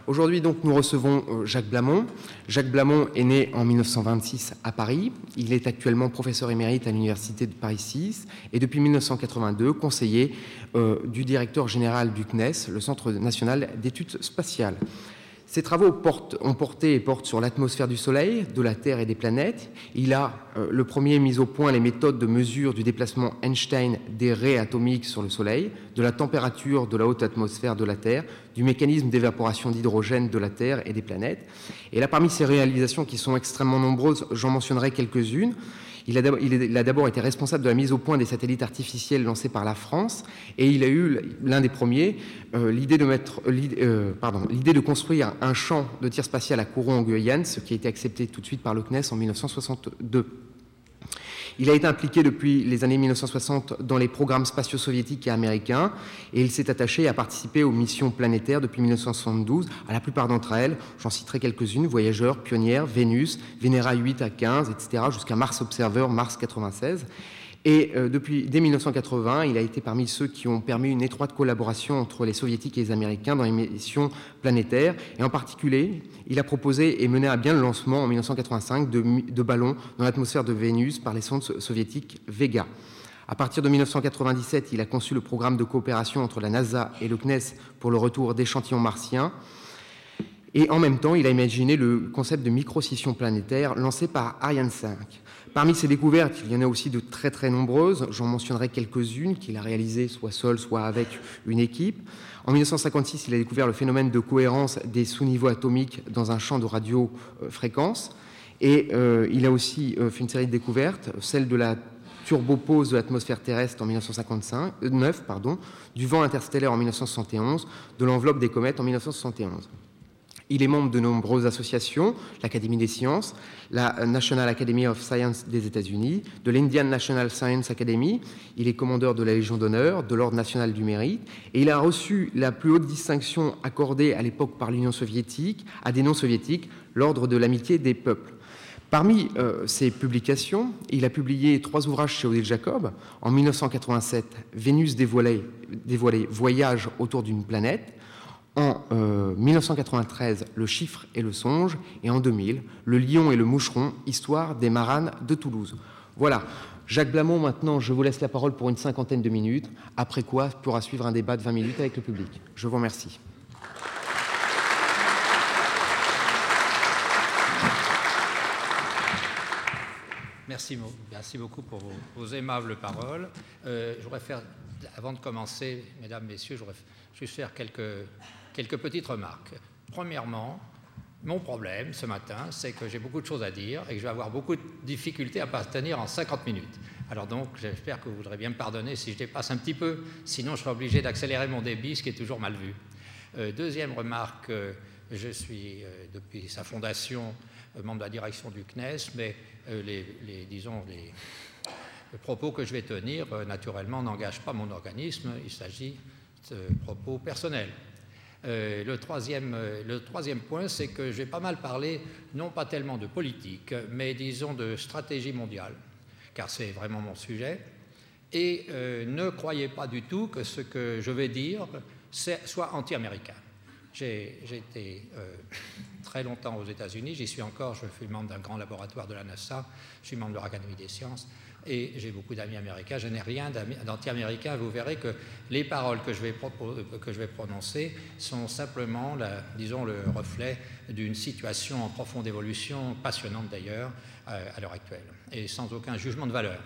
Aujourd'hui, donc, nous recevons Jacques Blamont. Jacques Blamont est né en 1926 à Paris. Il est actuellement professeur émérite à l'Université de Paris 6 et depuis 1982 conseiller du directeur général du CNES, le Centre national d'études spatiales. Ses travaux ont porté et portent sur l'atmosphère du Soleil, de la Terre et des planètes. Il a le premier mis au point les méthodes de mesure du déplacement Einstein des raies atomiques sur le Soleil, de la température de la haute atmosphère de la Terre, du mécanisme d'évaporation d'hydrogène de la Terre et des planètes. Et là, parmi ces réalisations qui sont extrêmement nombreuses, j'en mentionnerai quelques-unes. Il a d'abord été responsable de la mise au point des satellites artificiels lancés par la France et il a eu, l'un des premiers, l'idée de construire un champ de tir spatial à Kourou en Guyane, ce qui a été accepté tout de suite par le CNES en 1962. Il a été impliqué depuis les années 1960 dans les programmes spatiaux soviétiques et américains et il s'est attaché à participer aux missions planétaires depuis 1972. À la plupart d'entre elles, j'en citerai quelques-unes, Voyageurs, Pionnière, Vénus, Vénéra 8 à 15, etc., jusqu'à Mars Observer, Mars 96. Et dès 1980, il a été parmi ceux qui ont permis une étroite collaboration entre les Soviétiques et les Américains dans les missions planétaires. Et en particulier, il a proposé et mené à bien le lancement en 1985 de ballons dans l'atmosphère de Vénus par les sondes soviétiques Vega. À partir de 1997, il a conçu le programme de coopération entre la NASA et le CNES pour le retour d'échantillons martiens. Et en même temps, il a imaginé le concept de micro-scission planétaire lancé par Ariane 5. Parmi ces découvertes, il y en a aussi de très très nombreuses. J'en mentionnerai quelques-unes qu'il a réalisées soit seul, soit avec une équipe. En 1956, il a découvert le phénomène de cohérence des sous-niveaux atomiques dans un champ de radiofréquence. Et il a aussi fait une série de découvertes, celle de la turbopause de l'atmosphère terrestre en 1909, du vent interstellaire en 1971, de l'enveloppe des comètes en 1971. Il est membre de nombreuses associations, l'Académie des sciences, la National Academy of Science des États-Unis, de l'Indian National Science Academy. Il est commandeur de la Légion d'honneur, de l'Ordre national du mérite, et il a reçu la plus haute distinction accordée à l'époque par l'Union soviétique à des non-soviétiques, l'Ordre de l'amitié des peuples. Parmi ses publications, il a publié 3 ouvrages chez Odile Jacob. En 1987, Vénus dévoilée, Voyage autour d'une planète. En 1993, Le chiffre et le songe, et en 2000, Le lion et le moucheron, histoire des maranes de Toulouse. Voilà. Jacques Blamont, maintenant, je vous laisse la parole pour une 50aine de minutes, après quoi pourra suivre un débat de 20 minutes avec le public. Je vous remercie. Merci beaucoup pour vos aimables paroles. Je voudrais faire, avant de commencer, mesdames, messieurs, je voudrais juste faire quelques petites remarques. Premièrement, mon problème ce matin, c'est que j'ai beaucoup de choses à dire et que je vais avoir beaucoup de difficultés à parvenir en 50 minutes. Alors donc, j'espère que vous voudrez bien me pardonner si je dépasse un petit peu, sinon je serai obligé d'accélérer mon débit, ce qui est toujours mal vu. Deuxième remarque, je suis, depuis sa fondation, membre de la direction du CNES, mais les propos que je vais tenir, naturellement, n'engagent pas mon organisme, il s'agit de propos personnels. Le troisième point, c'est que j'ai pas mal parlé, non pas tellement de politique, mais disons de stratégie mondiale, car c'est vraiment mon sujet. Et ne croyez pas du tout que ce que je vais dire soit anti-américain. J'ai été très longtemps aux États-Unis, j'y suis encore, je suis membre d'un grand laboratoire de la NASA, je suis membre de l'Académie des sciences, et j'ai beaucoup d'amis américains. Je n'ai rien d'anti-américain. Vous verrez que les paroles que je vais prononcer sont simplement, disons, le reflet d'une situation en profonde évolution, passionnante d'ailleurs, à l'heure actuelle, et sans aucun jugement de valeur.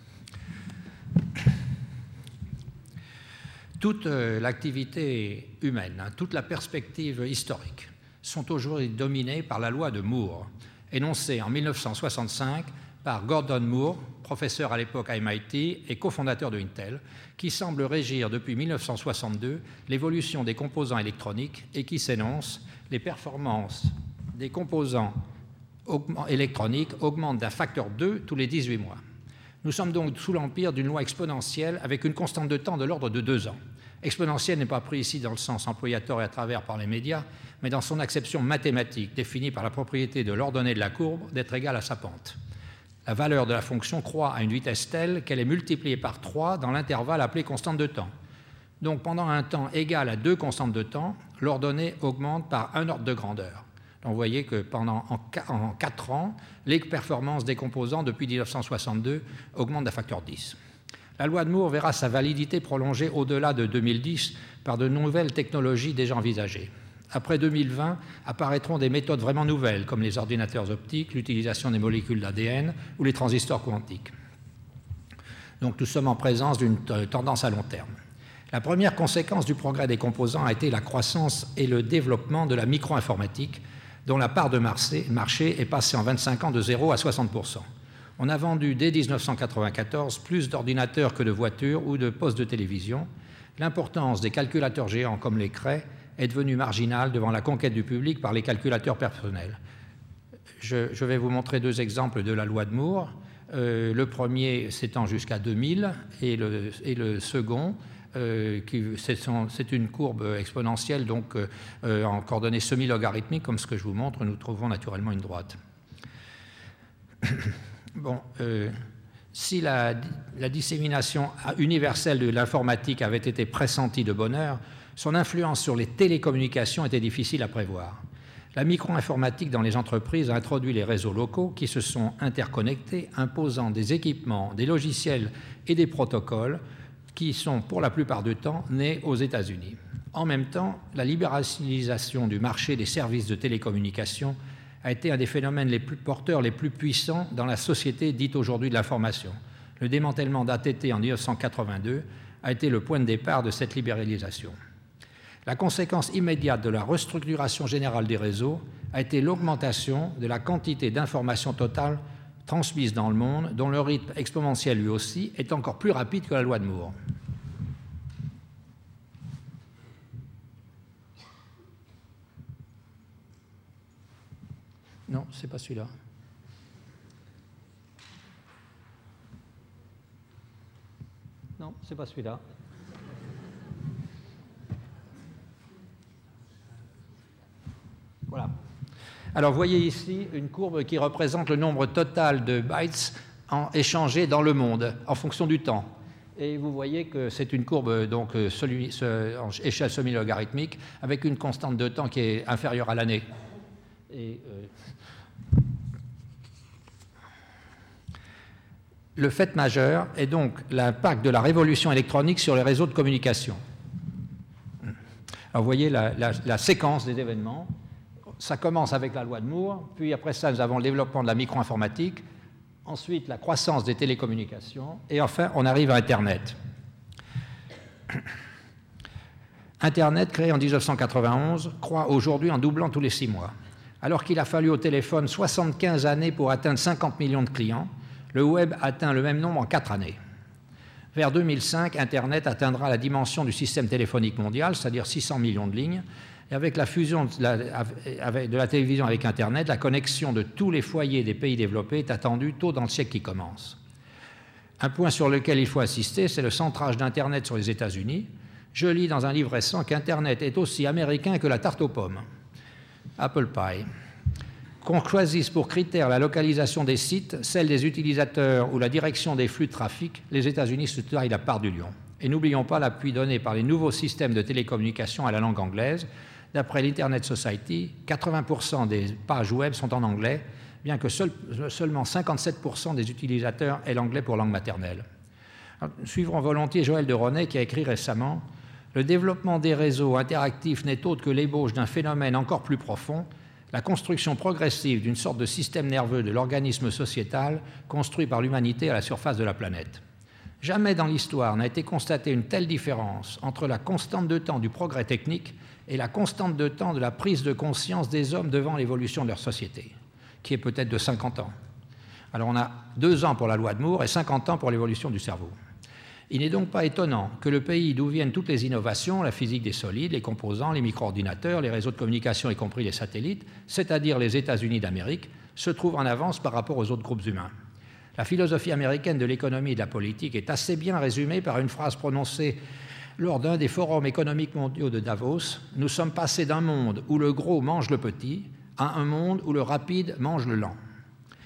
Toute l'activité humaine, toute la perspective historique sont aujourd'hui dominées par la loi de Moore, énoncée en 1965 par Gordon Moore, professeur à l'époque à MIT et cofondateur de Intel, qui semble régir depuis 1962 l'évolution des composants électroniques et qui s'énonce « Les performances des composants électroniques augmentent d'un facteur 2 tous les 18 mois ». Nous sommes donc sous l'empire d'une loi exponentielle avec une constante de temps de l'ordre de 2 ans. Exponentielle n'est pas pris ici dans le sens employé à tort et à travers par les médias, mais dans son acception mathématique définie par la propriété de l'ordonnée de la courbe d'être égale à sa pente. La valeur de la fonction croît à une vitesse telle qu'elle est multipliée par 3 dans l'intervalle appelé constante de temps. Donc pendant un temps égal à 2 constantes de temps, l'ordonnée augmente par un ordre de grandeur. Donc vous voyez que en 4 ans, les performances des composants depuis 1962 augmentent d'un facteur 10. La loi de Moore verra sa validité prolongée au-delà de 2010 par de nouvelles technologies déjà envisagées. Après 2020, apparaîtront des méthodes vraiment nouvelles, comme les ordinateurs optiques, l'utilisation des molécules d'ADN ou les transistors quantiques. Donc nous sommes en présence d'une tendance à long terme. La première conséquence du progrès des composants a été la croissance et le développement de la micro-informatique, dont la part de marché est passée en 25 ans de 0 à 60%. On a vendu dès 1994 plus d'ordinateurs que de voitures ou de postes de télévision. L'importance des calculateurs géants comme les Cray est devenue marginale devant la conquête du public par les calculateurs personnels. Je vais vous montrer 2 exemples de la loi de Moore. Le premier s'étend jusqu'à 2000 et le second, c'est une courbe exponentielle, donc en coordonnées semi-logarithmiques, comme ce que je vous montre, nous trouvons naturellement une droite. Bon, si la dissémination universelle de l'informatique avait été pressentie de bonne heure, son influence sur les télécommunications était difficile à prévoir. La micro-informatique dans les entreprises a introduit les réseaux locaux qui se sont interconnectés, imposant des équipements, des logiciels et des protocoles qui sont, pour la plupart du temps, nés aux États-Unis. En même temps, la libéralisation du marché des services de télécommunications a été un des phénomènes les plus porteurs, les plus puissants dans la société dite aujourd'hui de l'information. Le démantèlement d'AT&T en 1982 a été le point de départ de cette libéralisation. La conséquence immédiate de la restructuration générale des réseaux a été l'augmentation de la quantité d'informations totales transmises dans le monde, dont le rythme exponentiel lui aussi est encore plus rapide que la loi de Moore. Non, c'est pas celui-là. Non, c'est pas celui-là. Voilà. Alors, vous voyez ici une courbe qui représente le nombre total de bytes échangés dans le monde en fonction du temps. Et vous voyez que c'est une courbe donc, en échelle semi-logarithmique avec une constante de temps qui est inférieure à l'année. Et, le fait majeur est donc l'impact de la révolution électronique sur les réseaux de communication. Alors, vous voyez la séquence des événements. Ça commence avec la loi de Moore, puis après ça, nous avons le développement de la micro-informatique, ensuite la croissance des télécommunications, et enfin, on arrive à Internet. Internet, créé en 1991, croît aujourd'hui en doublant tous les 6 mois. Alors qu'il a fallu au téléphone 75 années pour atteindre 50 millions de clients, le web atteint le même nombre en 4 années. Vers 2005, Internet atteindra la dimension du système téléphonique mondial, c'est-à-dire 600 millions de lignes. Et avec la fusion de la télévision avec Internet, la connexion de tous les foyers des pays développés est attendue tôt dans le siècle qui commence. Un point sur lequel il faut insister, c'est le centrage d'Internet sur les États-Unis. Je lis dans un livre récent qu'Internet est aussi américain que la tarte aux pommes. Apple Pie. Qu'on choisisse pour critère la localisation des sites, celle des utilisateurs ou la direction des flux de trafic, les États-Unis se taillent la part du lion. Et n'oublions pas l'appui donné par les nouveaux systèmes de télécommunication à la langue anglaise. D'après l'Internet Society, 80% des pages web sont en anglais, bien que seulement 57% des utilisateurs aient l'anglais pour langue maternelle. Alors, nous suivrons volontiers Joël de Ronet qui a écrit récemment « Le développement des réseaux interactifs n'est autre que l'ébauche d'un phénomène encore plus profond, la construction progressive d'une sorte de système nerveux de l'organisme sociétal construit par l'humanité à la surface de la planète. Jamais dans l'histoire n'a été constatée une telle différence entre la constante de temps du progrès technique et la constante de temps de la prise de conscience des hommes devant l'évolution de leur société, qui est peut-être de 50 ans. Alors on a 2 ans pour la loi de Moore et 50 ans pour l'évolution du cerveau. Il n'est donc pas étonnant que le pays d'où viennent toutes les innovations, la physique des solides, les composants, les micro-ordinateurs, les réseaux de communication, y compris les satellites, c'est-à-dire les États-Unis d'Amérique, se trouve en avance par rapport aux autres groupes humains. La philosophie américaine de l'économie et de la politique est assez bien résumée par une phrase prononcée lors d'un des forums économiques mondiaux de Davos. Nous sommes passés d'un monde où le gros mange le petit à un monde où le rapide mange le lent.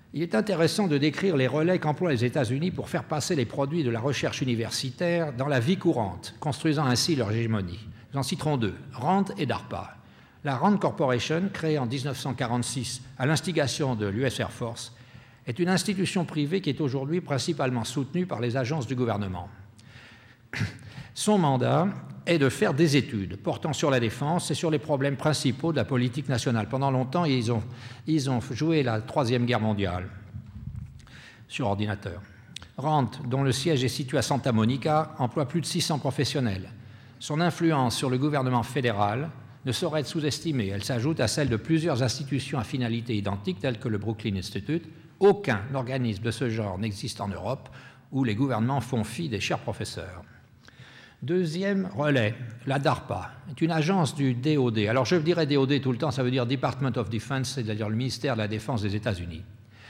Il est intéressant de décrire les relais qu'emploient les États-Unis pour faire passer les produits de la recherche universitaire dans la vie courante, construisant ainsi leur hégémonie. Nous en citerons deux, RAND et DARPA. La RAND Corporation, créée en 1946 à l'instigation de l'US Air Force, est une institution privée qui est aujourd'hui principalement soutenue par les agences du gouvernement. Son mandat est de faire des études portant sur la défense et sur les problèmes principaux de la politique nationale. Pendant longtemps, ils ont joué la Troisième Guerre mondiale sur ordinateur. RAND, dont le siège est situé à Santa Monica, emploie plus de 600 professionnels. Son influence sur le gouvernement fédéral ne saurait être sous-estimée. Elle s'ajoute à celle de plusieurs institutions à finalité identique, telles que le Brooklyn Institute. Aucun organisme de ce genre n'existe en Europe où les gouvernements font fi des chers professeurs. Deuxième relais, la DARPA, est une agence du DoD. Alors je dirais DoD tout le temps, ça veut dire Department of Defense, c'est-à-dire le ministère de la Défense des États-Unis.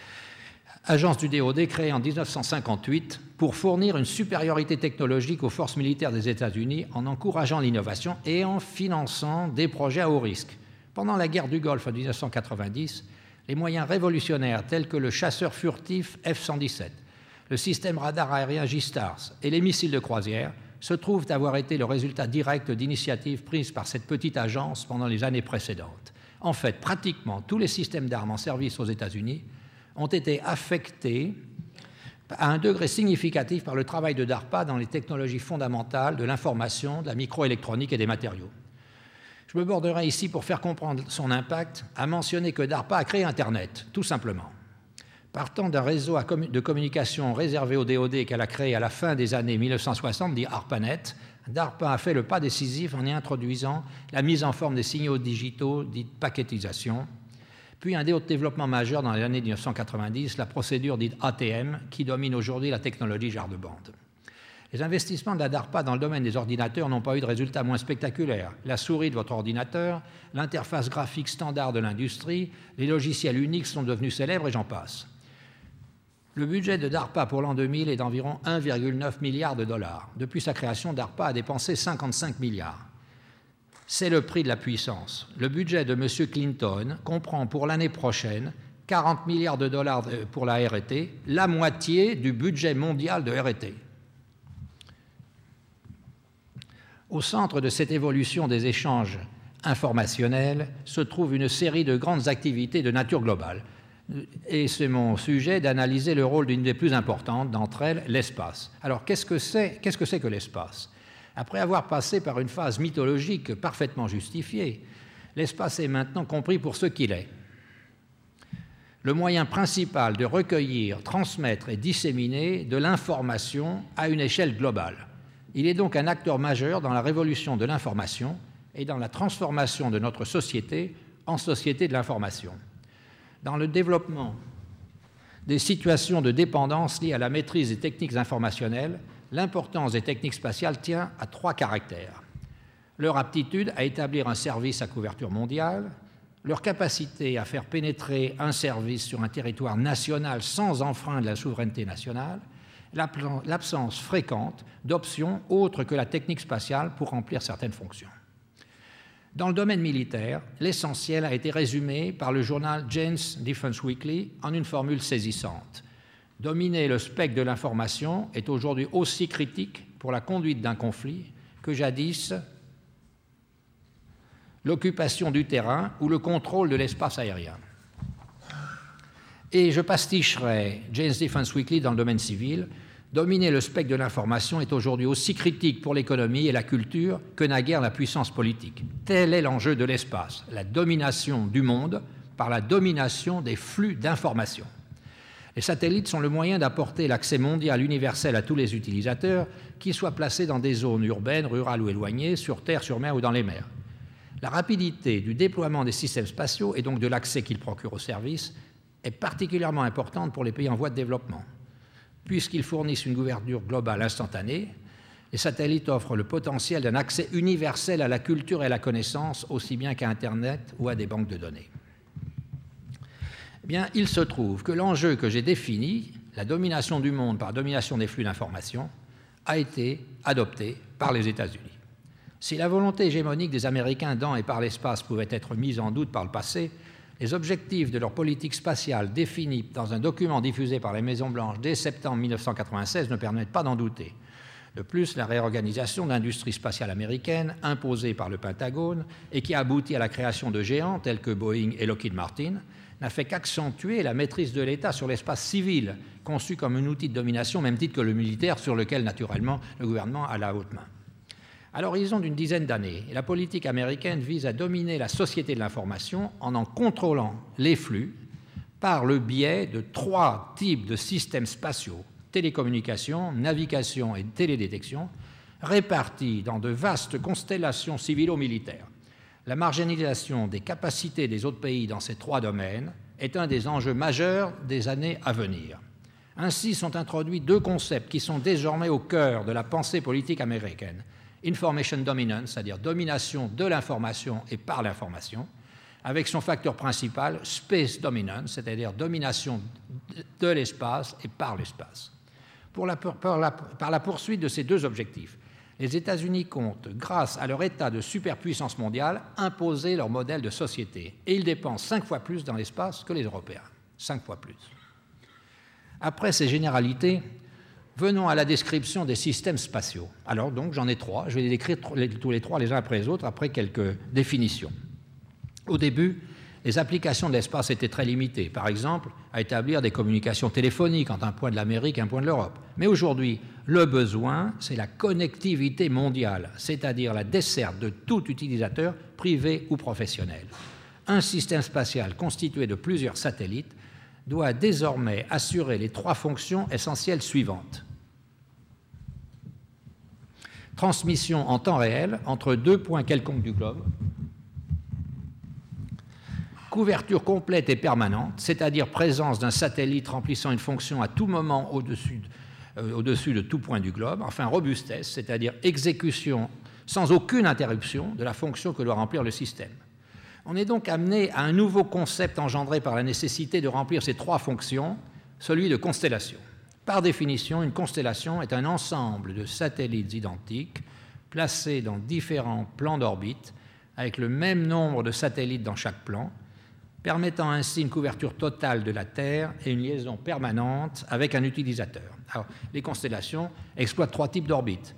Agence du DoD créée en 1958 pour fournir une supériorité technologique aux forces militaires des États-Unis en encourageant l'innovation et en finançant des projets à haut risque. Pendant la guerre du Golfe en 1990, les moyens révolutionnaires tels que le chasseur furtif F-117, le système radar aérien J-STARS et les missiles de croisière se trouvent avoir été le résultat direct d'initiatives prises par cette petite agence pendant les années précédentes. En fait, pratiquement tous les systèmes d'armes en service aux États-Unis ont été affectés à un degré significatif par le travail de DARPA dans les technologies fondamentales de l'information, de la microélectronique et des matériaux. Je me borderai ici, pour faire comprendre son impact, à mentionner que DARPA a créé Internet, tout simplement. Partant d'un réseau de communication réservé au DoD qu'elle a créé à la fin des années 1960, dit ARPANET, DARPA a fait le pas décisif en y introduisant la mise en forme des signaux digitaux, dite paquetisation, puis un développement majeur dans les années 1990, la procédure dite ATM, qui domine aujourd'hui la technologie jarre de bande. Les investissements de la DARPA dans le domaine des ordinateurs n'ont pas eu de résultats moins spectaculaires. La souris de votre ordinateur, l'interface graphique standard de l'industrie, les logiciels uniques sont devenus célèbres et j'en passe. Le budget de DARPA pour l'an 2000 est d'environ 1,9 milliard de dollars. Depuis sa création, DARPA a dépensé 55 milliards. C'est le prix de la puissance. Le budget de M. Clinton comprend pour l'année prochaine 40 milliards de dollars pour la R&T, la moitié du budget mondial de R&T. Au centre de cette évolution des échanges informationnels se trouve une série de grandes activités de nature globale. Et c'est mon sujet d'analyser le rôle d'une des plus importantes d'entre elles, l'espace. Alors, qu'est-ce que c'est que l'espace ? Après avoir passé par une phase mythologique parfaitement justifiée, l'espace est maintenant compris pour ce qu'il est. Le moyen principal de recueillir, transmettre et disséminer de l'information à une échelle globale. Il est donc un acteur majeur dans la révolution de l'information et dans la transformation de notre société en société de l'information. Dans le développement des situations de dépendance liées à la maîtrise des techniques informationnelles, l'importance des techniques spatiales tient à 3 caractères. Leur aptitude à établir un service à couverture mondiale, leur capacité à faire pénétrer un service sur un territoire national sans enfreindre la souveraineté nationale, l'absence fréquente d'options autres que la technique spatiale pour remplir certaines fonctions. Dans le domaine militaire, l'essentiel a été résumé par le journal Jane's Defense Weekly en une formule saisissante. Dominer le spectre de l'information est aujourd'hui aussi critique pour la conduite d'un conflit que jadis l'occupation du terrain ou le contrôle de l'espace aérien. Et je pasticherai Jane's Defense Weekly dans le domaine civil. Dominer le spectre de l'information est aujourd'hui aussi critique pour l'économie et la culture que naguère la puissance politique. Tel est l'enjeu de l'espace, la domination du monde par la domination des flux d'informations. Les satellites sont le moyen d'apporter l'accès mondial universel à tous les utilisateurs, qu'ils soient placés dans des zones urbaines, rurales ou éloignées, sur terre, sur mer ou dans les mers. La rapidité du déploiement des systèmes spatiaux et donc de l'accès qu'ils procurent aux services est particulièrement importante pour les pays en voie de développement. Puisqu'ils fournissent une couverture globale instantanée, les satellites offrent le potentiel d'un accès universel à la culture et à la connaissance, aussi bien qu'à Internet ou à des banques de données. Eh bien, il se trouve que l'enjeu que j'ai défini, la domination du monde par la domination des flux d'informations, a été adopté par les États-Unis. Si la volonté hégémonique des Américains dans et par l'espace pouvait être mise en doute par le passé, Les objectifs de leur politique spatiale définis dans un document diffusé par la Maison-Blanche dès septembre 1996 ne permettent pas d'en douter. De plus, la réorganisation de l'industrie spatiale américaine, imposée par le Pentagone et qui a abouti à la création de géants tels que Boeing et Lockheed Martin, n'a fait qu'accentuer la maîtrise de l'État sur l'espace civil, conçu comme un outil de domination, au même titre que le militaire, sur lequel, naturellement, le gouvernement a la haute main. À l'horizon d'une dizaine d'années, la politique américaine vise à dominer la société de l'information en contrôlant les flux par le biais de 3 types de systèmes spatiaux, télécommunications, navigation et télédétection, répartis dans de vastes constellations civilo-militaires. La marginalisation des capacités des autres pays dans ces 3 domaines est un des enjeux majeurs des années à venir. Ainsi sont introduits 2 concepts qui sont désormais au cœur de la pensée politique américaine. Information dominance, c'est-à-dire domination de l'information et par l'information, avec son facteur principal, space dominance, c'est-à-dire domination de l'espace et par l'espace. Par la poursuite de ces 2 objectifs, les États-Unis comptent, grâce à leur état de superpuissance mondiale, imposer leur modèle de société. Et ils dépensent 5 fois plus dans l'espace que les Européens. 5 fois plus. Après ces généralités, venons à la description des systèmes spatiaux. Alors donc, j'en ai 3. Je vais les décrire tous les 3 les uns après les autres, après quelques définitions. Au début, les applications de l'espace étaient très limitées. Par exemple, à établir des communications téléphoniques entre un point de l'Amérique et un point de l'Europe. Mais aujourd'hui, le besoin, c'est la connectivité mondiale, c'est-à-dire la desserte de tout utilisateur, privé ou professionnel. Un système spatial constitué de plusieurs satellites doit désormais assurer les 3 fonctions essentielles suivantes. Transmission en temps réel entre 2 points quelconques du globe. Couverture complète et permanente, c'est-à-dire présence d'un satellite remplissant une fonction à tout moment au-dessus de tout point du globe. Enfin, robustesse, c'est-à-dire exécution sans aucune interruption de la fonction que doit remplir le système. On est donc amené à un nouveau concept engendré par la nécessité de remplir ces 3 fonctions, celui de constellation. Par définition, une constellation est un ensemble de satellites identiques placés dans différents plans d'orbite avec le même nombre de satellites dans chaque plan, permettant ainsi une couverture totale de la Terre et une liaison permanente avec un utilisateur. Alors, les constellations exploitent 3 types d'orbites.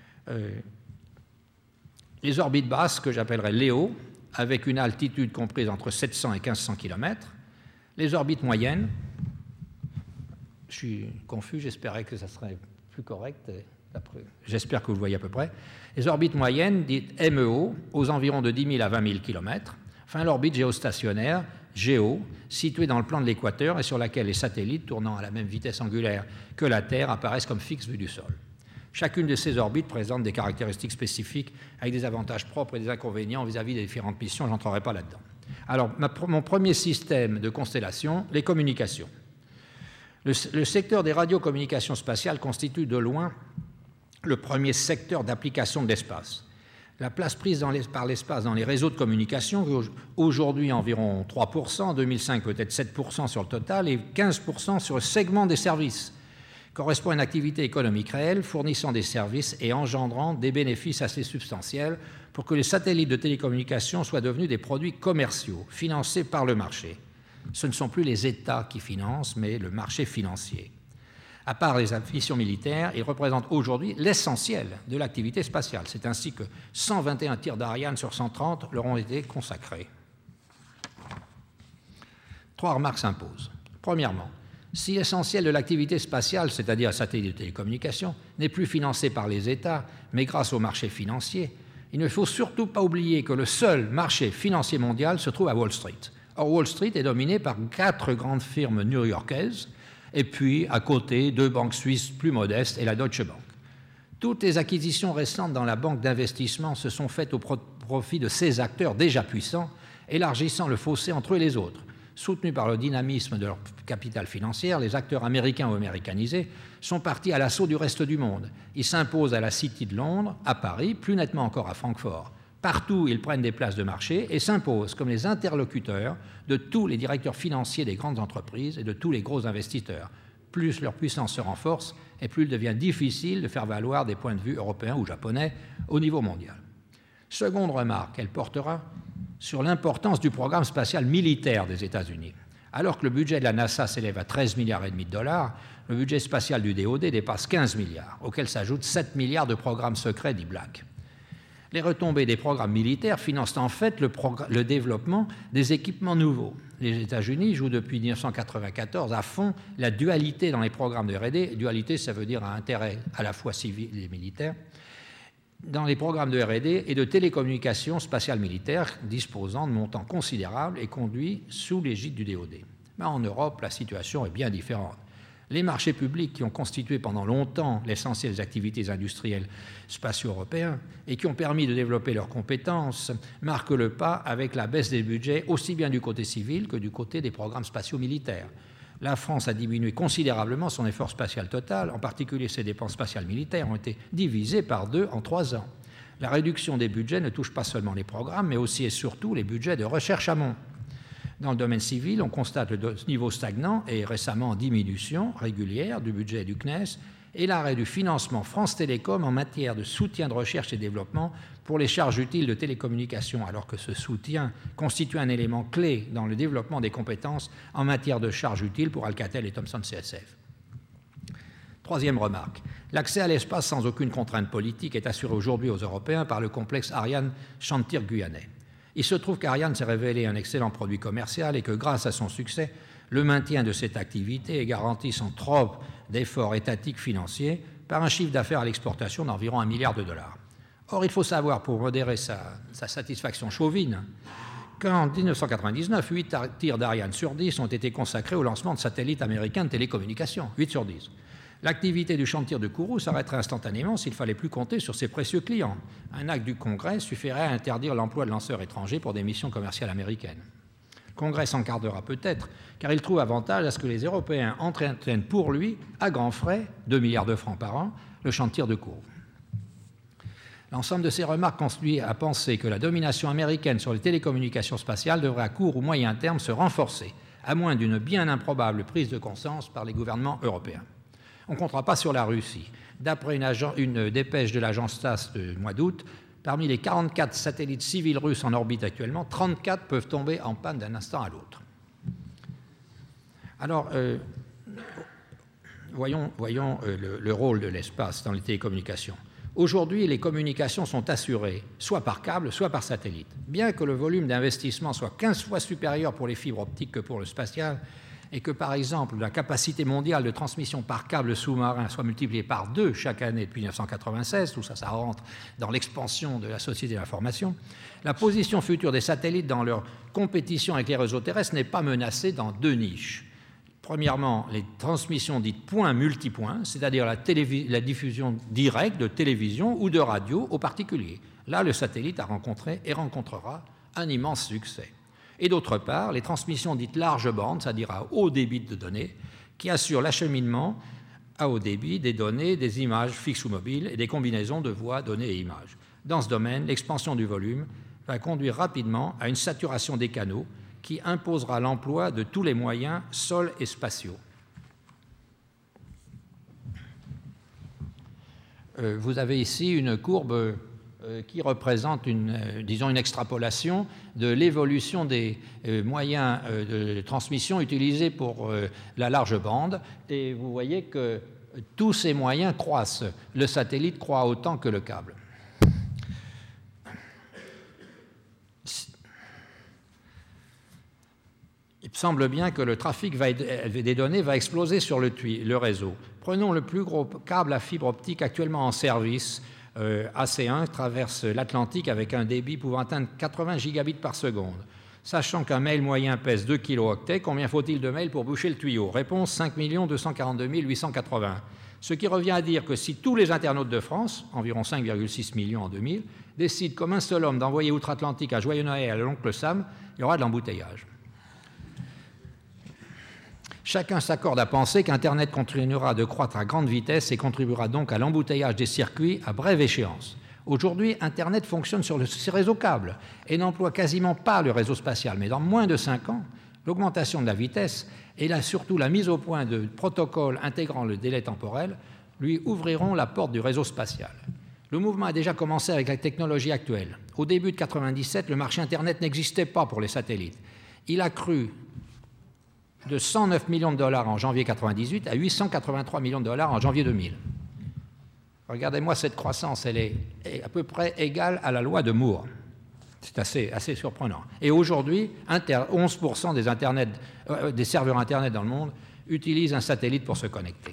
Les orbites basses, que j'appellerais LEO, avec une altitude comprise entre 700 et 1500 km. Les orbites moyennes, je suis confus, j'espérais que ça serait plus correct, j'espère que vous le voyez à peu près. Les orbites moyennes, dites MEO, aux environs de 10 000 à 20 000 km. Enfin, l'orbite géostationnaire, GEO, située dans le plan de l'équateur et sur laquelle les satellites tournant à la même vitesse angulaire que la Terre apparaissent comme fixes vues du sol. Chacune de ces orbites présente des caractéristiques spécifiques avec des avantages propres et des inconvénients vis-à-vis des différentes missions, je n'entrerai pas là-dedans. Alors, mon premier système de constellation, les communications. Le secteur des radiocommunications spatiales constitue de loin le premier secteur d'application de l'espace. La place prise par l'espace dans les réseaux de communication, aujourd'hui environ 3%, en 2005 peut-être 7% sur le total et 15% sur le segment des services, correspond à une activité économique réelle fournissant des services et engendrant des bénéfices assez substantiels pour que les satellites de télécommunications soient devenus des produits commerciaux financés par le marché. Ce ne sont plus les États qui financent, mais le marché financier. À part les missions militaires, ils représentent aujourd'hui l'essentiel de l'activité spatiale. C'est ainsi que 121 tirs d'Ariane sur 130 leur ont été consacrés. 3 remarques s'imposent. Premièrement, si l'essentiel de l'activité spatiale, c'est-à-dire satellite de télécommunications, n'est plus financé par les États, mais grâce au marché financier, il ne faut surtout pas oublier que le seul marché financier mondial se trouve à Wall Street. Or, Wall Street est dominé par 4 grandes firmes new-yorkaises, et puis, à côté, 2 banques suisses plus modestes et la Deutsche Bank. Toutes les acquisitions récentes dans la banque d'investissement se sont faites au profit de ces acteurs déjà puissants, élargissant le fossé entre eux et les autres. Soutenus par le dynamisme de leur capital financier, les acteurs américains ou américanisés sont partis à l'assaut du reste du monde. Ils s'imposent à la City de Londres, à Paris, plus nettement encore à Francfort. Partout, ils prennent des places de marché et s'imposent comme les interlocuteurs de tous les directeurs financiers des grandes entreprises et de tous les gros investisseurs. Plus leur puissance se renforce et plus il devient difficile de faire valoir des points de vue européens ou japonais au niveau mondial. Seconde remarque, elle portera sur l'importance du programme spatial militaire des États-Unis. Alors que le budget de la NASA s'élève à 13,5 milliards de dollars, le budget spatial du DoD dépasse 15 milliards, auxquels s'ajoutent 7 milliards de programmes secrets dits Black. Les retombées des programmes militaires financent en fait le développement des équipements nouveaux. Les États-Unis jouent depuis 1994 à fond la dualité dans les programmes de R&D. Dualité, ça veut dire un intérêt à la fois civil et militaire. Dans les programmes de R&D et de télécommunications spatiales militaires disposant de montants considérables et conduits sous l'égide du DoD. Mais en Europe, la situation est bien différente. Les marchés publics qui ont constitué pendant longtemps l'essentiel des activités industrielles spatiaux européens et qui ont permis de développer leurs compétences marquent le pas avec la baisse des budgets aussi bien du côté civil que du côté des programmes spatiaux militaires. La France a diminué considérablement son effort spatial total, en particulier ses dépenses spatiales militaires ont été divisées par 2 en 3 ans. La réduction des budgets ne touche pas seulement les programmes, mais aussi et surtout les budgets de recherche amont. Dans le domaine civil, on constate le niveau stagnant et récemment en diminution régulière du budget du CNES et l'arrêt du financement France Télécom en matière de soutien de recherche et développement pour les charges utiles de télécommunications, alors que ce soutien constitue un élément clé dans le développement des compétences en matière de charges utiles pour Alcatel et Thomson CSF. Troisième remarque, l'accès à l'espace sans aucune contrainte politique est assuré aujourd'hui aux Européens par le complexe Ariane Chantir-Guyanais. Il se trouve qu'Ariane s'est révélé un excellent produit commercial et que grâce à son succès, le maintien de cette activité est garanti sans trop d'efforts étatiques financiers par un chiffre d'affaires à l'exportation d'environ 1 milliard de dollars. Or, il faut savoir, pour modérer sa satisfaction chauvine, qu'en 1999, 8 tirs d'Ariane sur 10 ont été consacrés au lancement de satellites américains de télécommunications, 8 sur 10. L'activité du chantier de Kourou s'arrêterait instantanément s'il ne fallait plus compter sur ses précieux clients. Un acte du Congrès suffirait à interdire l'emploi de lanceurs étrangers pour des missions commerciales américaines. Le Congrès s'encardera peut-être, car il trouve avantage à ce que les Européens entretiennent pour lui, à grands frais, 2 milliards de francs par an, le chantier de Kourou. L'ensemble de ces remarques conduit à penser que la domination américaine sur les télécommunications spatiales devrait à court ou moyen terme se renforcer, à moins d'une bien improbable prise de conscience par les gouvernements européens. On ne comptera pas sur la Russie. D'après une dépêche de l'agence TASS du mois d'août, parmi les 44 satellites civils russes en orbite actuellement, 34 peuvent tomber en panne d'un instant à l'autre. Alors, voyons le rôle de l'espace dans les télécommunications. Aujourd'hui, les communications sont assurées soit par câble, soit par satellite. Bien que le volume d'investissement soit 15 fois supérieur pour les fibres optiques que pour le spatial, et que, par exemple, la capacité mondiale de transmission par câble sous-marin soit multipliée par 2 chaque année depuis 1996, tout ça rentre dans l'expansion de la société de l'information, la position future des satellites dans leur compétition avec les réseaux terrestres n'est pas menacée dans 2 niches. Premièrement, les transmissions dites point-multipoint, c'est-à-dire la diffusion directe de télévision ou de radio aux particuliers. Là, le satellite a rencontré et rencontrera un immense succès. Et d'autre part, les transmissions dites large bande, c'est-à-dire à haut débit de données, qui assurent l'acheminement à haut débit des données, des images fixes ou mobiles et des combinaisons de voix, données et images. Dans ce domaine, l'expansion du volume va conduire rapidement à une saturation des canaux qui imposera l'emploi de tous les moyens sols et spatiaux. Vous avez ici une courbe qui représente une extrapolation de l'évolution des moyens de transmission utilisés pour la large bande. Et vous voyez que tous ces moyens croissent. Le satellite croît autant que le câble. Il semble bien que le trafic des données va exploser sur le réseau. Prenons le plus gros câble à fibre optique actuellement en service. AC1 traverse l'Atlantique avec un débit pouvant atteindre 80 gigabits par seconde. Sachant qu'un mail moyen pèse 2 kilooctets, combien faut-il de mails pour boucher le tuyau? Réponse 5 242 880. Ce qui revient à dire que si tous les internautes de France, environ 5,6 millions en 2000, décident comme un seul homme d'envoyer outre-Atlantique un joyeux Noël à l'oncle Sam, il y aura de l'embouteillage. Chacun s'accorde à penser qu'Internet continuera de croître à grande vitesse et contribuera donc à l'embouteillage des circuits à brève échéance. Aujourd'hui, Internet fonctionne sur ces réseaux câbles et n'emploie quasiment pas le réseau spatial. Mais dans moins de 5 ans, l'augmentation de la vitesse et surtout la mise au point de protocoles intégrant le délai temporel lui ouvriront la porte du réseau spatial. Le mouvement a déjà commencé avec la technologie actuelle. Au début de 1997, le marché Internet n'existait pas pour les satellites. Il a cru de 109 millions de dollars en janvier 1998 à 883 millions de dollars en janvier 2000. Regardez-moi cette croissance, elle est à peu près égale à la loi de Moore. C'est assez surprenant. Et aujourd'hui, 11% des serveurs Internet dans le monde utilisent un satellite pour se connecter.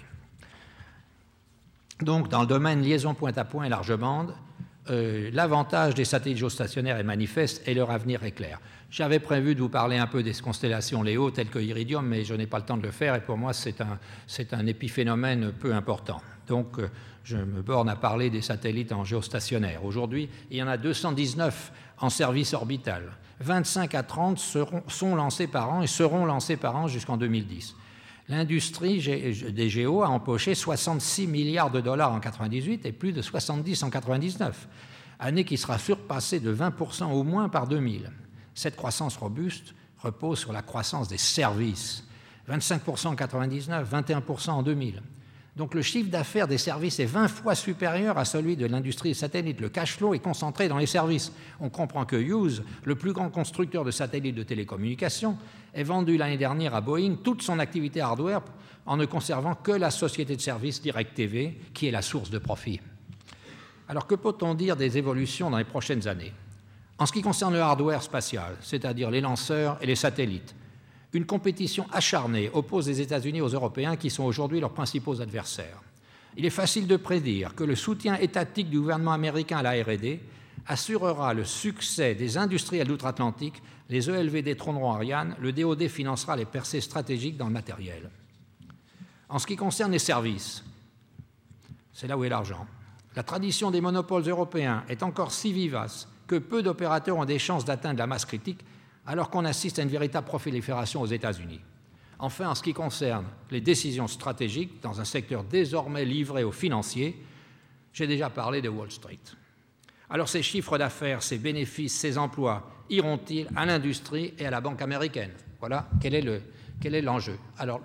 Donc, dans le domaine liaison point à point et large bande, l'avantage des satellites géostationnaires est manifeste et leur avenir est clair. J'avais prévu de vous parler un peu des constellations Léo telles que Iridium, mais je n'ai pas le temps de le faire et pour moi c'est un épiphénomène peu important. Donc je me borne à parler des satellites en géostationnaire. Aujourd'hui, il y en a 219 en service orbital. 25 à 30 sont lancés par an et seront lancés par an jusqu'en 2010. L'industrie des géos a empoché 66 milliards de dollars en 1998 et plus de 70 en 1999, année qui sera surpassée de 20% au moins par 2000. Cette croissance robuste repose sur la croissance des services, 25% en 1999, 21% en 2000. Donc le chiffre d'affaires des services est 20 fois supérieur à celui de l'industrie des satellites. Le cash flow est concentré dans les services. On comprend que Hughes, le plus grand constructeur de satellites de télécommunications, est vendu l'année dernière à Boeing toute son activité hardware en ne conservant que la société de services DirecTV, qui est la source de profit. Alors que peut-on dire des évolutions dans les prochaines années? En ce qui concerne le hardware spatial, c'est-à-dire les lanceurs et les satellites, une compétition acharnée oppose les États-Unis aux Européens qui sont aujourd'hui leurs principaux adversaires. Il est facile de prédire que le soutien étatique du gouvernement américain à la R&D assurera le succès des industriels d'outre-Atlantique, les ELV détrôneront Ariane, le DoD financera les percées stratégiques dans le matériel. En ce qui concerne les services, c'est là où est l'argent. La tradition des monopoles européens est encore si vivace que peu d'opérateurs ont des chances d'atteindre la masse critique alors qu'on assiste à une véritable prolifération aux États-Unis. Enfin, en ce qui concerne les décisions stratégiques dans un secteur désormais livré aux financiers, j'ai déjà parlé de Wall Street. Alors ces chiffres d'affaires, ces bénéfices, ces emplois iront-ils à l'industrie et à la banque américaine? Voilà, quel est l'enjeu? Alors,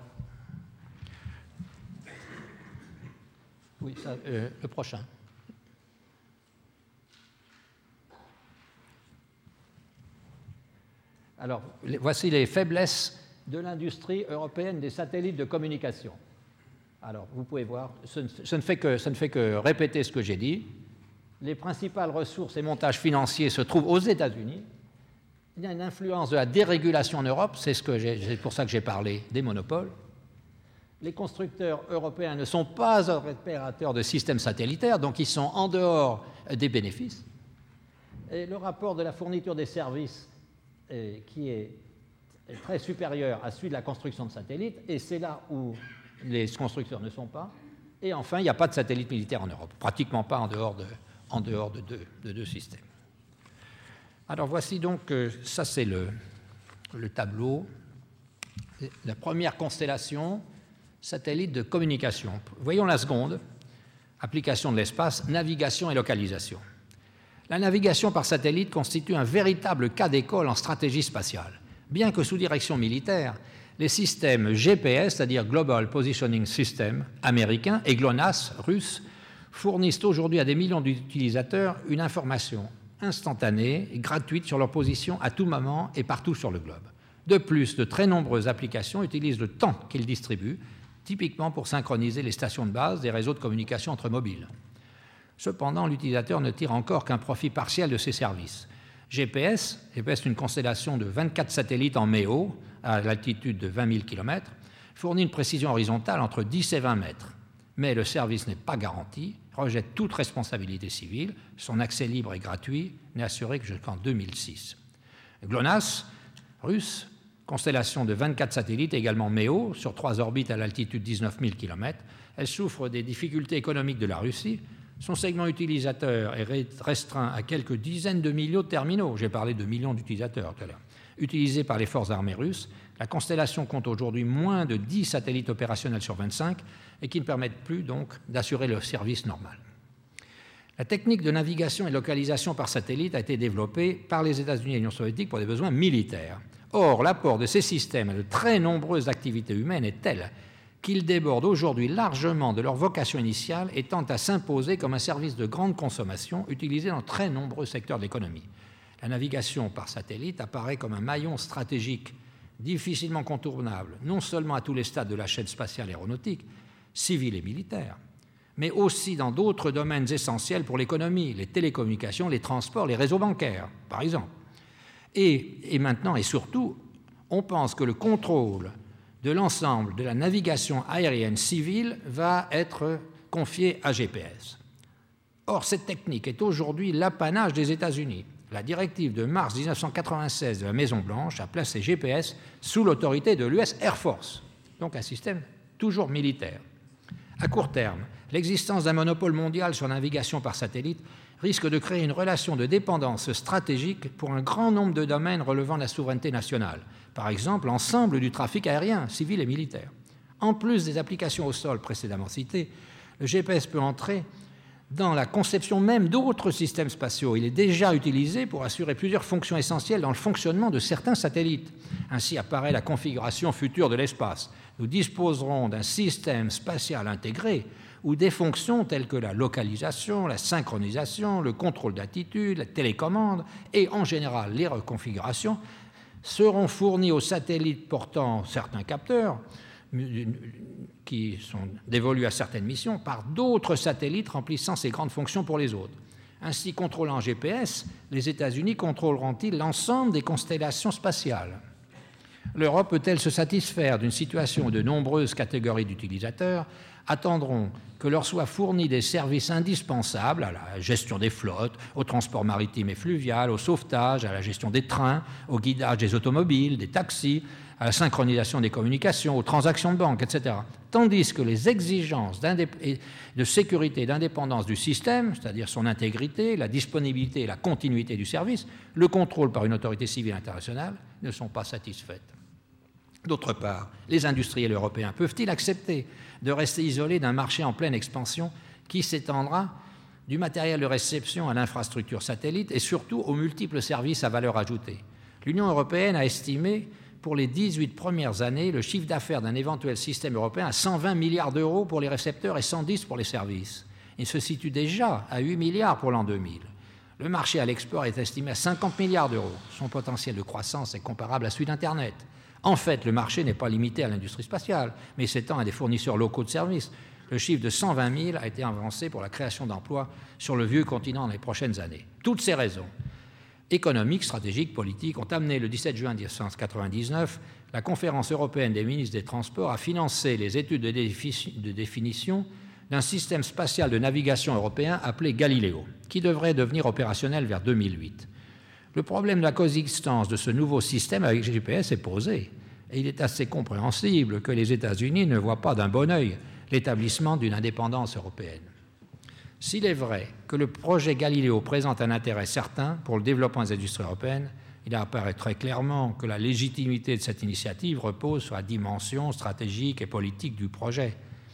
oui, le prochain. Alors, voici les faiblesses de l'industrie européenne des satellites de communication. Alors, vous pouvez voir, ça ne fait que répéter ce que j'ai dit. Les principales ressources et montages financiers se trouvent aux États-Unis. Il y a une influence de la dérégulation en Europe, c'est pour ça que j'ai parlé des monopoles. Les constructeurs européens ne sont pas opérateurs de systèmes satellitaires, donc ils sont en dehors des bénéfices. Et le rapport de la fourniture des services qui est très supérieur à celui de la construction de satellites, et c'est là où les constructeurs ne sont pas. Et enfin, il n'y a pas de satellite militaire en Europe, pratiquement pas en dehors de deux systèmes. Alors voici donc, ça c'est le tableau, la première constellation, satellite de communication. Voyons la seconde, application de l'espace, navigation et localisation. La navigation par satellite constitue un véritable cas d'école en stratégie spatiale. Bien que sous direction militaire, les systèmes GPS, c'est-à-dire Global Positioning System, américains, et GLONASS, russes, fournissent aujourd'hui à des millions d'utilisateurs une information instantanée et gratuite sur leur position à tout moment et partout sur le globe. De plus, de très nombreuses applications utilisent le temps qu'ils distribuent, typiquement pour synchroniser les stations de base des réseaux de communication entre mobiles. Cependant, l'utilisateur ne tire encore qu'un profit partiel de ces services. GPS est une constellation de 24 satellites en MEO, à l'altitude de 20 000 km, fournit une précision horizontale entre 10 et 20 mètres. Mais le service n'est pas garanti, rejette toute responsabilité civile, son accès libre et gratuit n'est assuré que jusqu'en 2006. GLONASS, russe, constellation de 24 satellites, également MEO, sur 3 orbites à l'altitude de 19 000 km, elle souffre des difficultés économiques de la Russie. Son segment utilisateur est restreint à quelques dizaines de millions de terminaux. J'ai parlé de millions d'utilisateurs tout à l'heure. Utilisés par les forces armées russes, la constellation compte aujourd'hui moins de 10 satellites opérationnels sur 25 et qui ne permettent plus donc d'assurer le service normal. La technique de navigation et localisation par satellite a été développée par les États-Unis et l'Union soviétique pour des besoins militaires. Or, l'apport de ces systèmes à de très nombreuses activités humaines est tel qu'ils débordent aujourd'hui largement de leur vocation initiale et tendent à s'imposer comme un service de grande consommation utilisé dans très nombreux secteurs de l'économie. La navigation par satellite apparaît comme un maillon stratégique difficilement contournable, non seulement à tous les stades de la chaîne spatiale aéronautique, civile et militaire, mais aussi dans d'autres domaines essentiels pour l'économie, les télécommunications, les transports, les réseaux bancaires, par exemple. Et maintenant, et surtout, on pense que le contrôle de l'ensemble de la navigation aérienne civile va être confié à GPS. Or, cette technique est aujourd'hui l'apanage des États-Unis. La directive de mars 1996 de la Maison-Blanche a placé GPS sous l'autorité de l'US Air Force, donc un système toujours militaire. À court terme, l'existence d'un monopole mondial sur la navigation par satellite risque de créer une relation de dépendance stratégique pour un grand nombre de domaines relevant de la souveraineté nationale. Par exemple, l'ensemble du trafic aérien, civil et militaire. En plus des applications au sol précédemment citées, le GPS peut entrer dans la conception même d'autres systèmes spatiaux. Il est déjà utilisé pour assurer plusieurs fonctions essentielles dans le fonctionnement de certains satellites. Ainsi apparaît la configuration future de l'espace. Nous disposerons d'un système spatial intégré où des fonctions telles que la localisation, la synchronisation, le contrôle d'attitude, la télécommande et en général les reconfigurations seront fournies aux satellites portant certains capteurs qui sont dévolus à certaines missions par d'autres satellites remplissant ces grandes fonctions pour les autres. Ainsi, contrôlant GPS, les États-Unis contrôleront-ils l'ensemble des constellations spatiales? L'Europe peut-elle se satisfaire d'une situation où de nombreuses catégories d'utilisateurs attendront que leur soient fournis des services indispensables à la gestion des flottes, au transport maritime et fluvial, au sauvetage, à la gestion des trains, au guidage des automobiles, des taxis, à la synchronisation des communications, aux transactions de banque, etc. Tandis que les exigences de sécurité et d'indépendance du système, c'est-à-dire son intégrité, la disponibilité et la continuité du service, le contrôle par une autorité civile internationale, ne sont pas satisfaites. D'autre part, les industriels européens peuvent-ils accepter de rester isolés d'un marché en pleine expansion qui s'étendra du matériel de réception à l'infrastructure satellite et surtout aux multiples services à valeur ajoutée? L'Union européenne a estimé pour les 18 premières années le chiffre d'affaires d'un éventuel système européen à 120 milliards d'euros pour les récepteurs et 110 pour les services. Il se situe déjà à 8 milliards pour l'an 2000. Le marché à l'export est estimé à 50 milliards d'euros. Son potentiel de croissance est comparable à celui d'Internet. En fait, le marché n'est pas limité à l'industrie spatiale, mais s'étend à des fournisseurs locaux de services. Le chiffre de 120 000 a été avancé pour la création d'emplois sur le vieux continent dans les prochaines années. Toutes ces raisons économiques, stratégiques, politiques ont amené le 17 juin 1999 la Conférence européenne des ministres des Transports à financer les études de définition d'un système spatial de navigation européen appelé Galileo, qui devrait devenir opérationnel vers 2008. Le problème de la coexistence de ce nouveau système avec GPS est posé, et il est assez compréhensible que les États-Unis ne voient pas d'un bon œil l'établissement d'une indépendance européenne. S'il est vrai que le projet Galileo présente un intérêt certain pour le développement des industries européennes, il apparaît très clairement que la légitimité de cette initiative repose sur la dimension stratégique et politique du projet.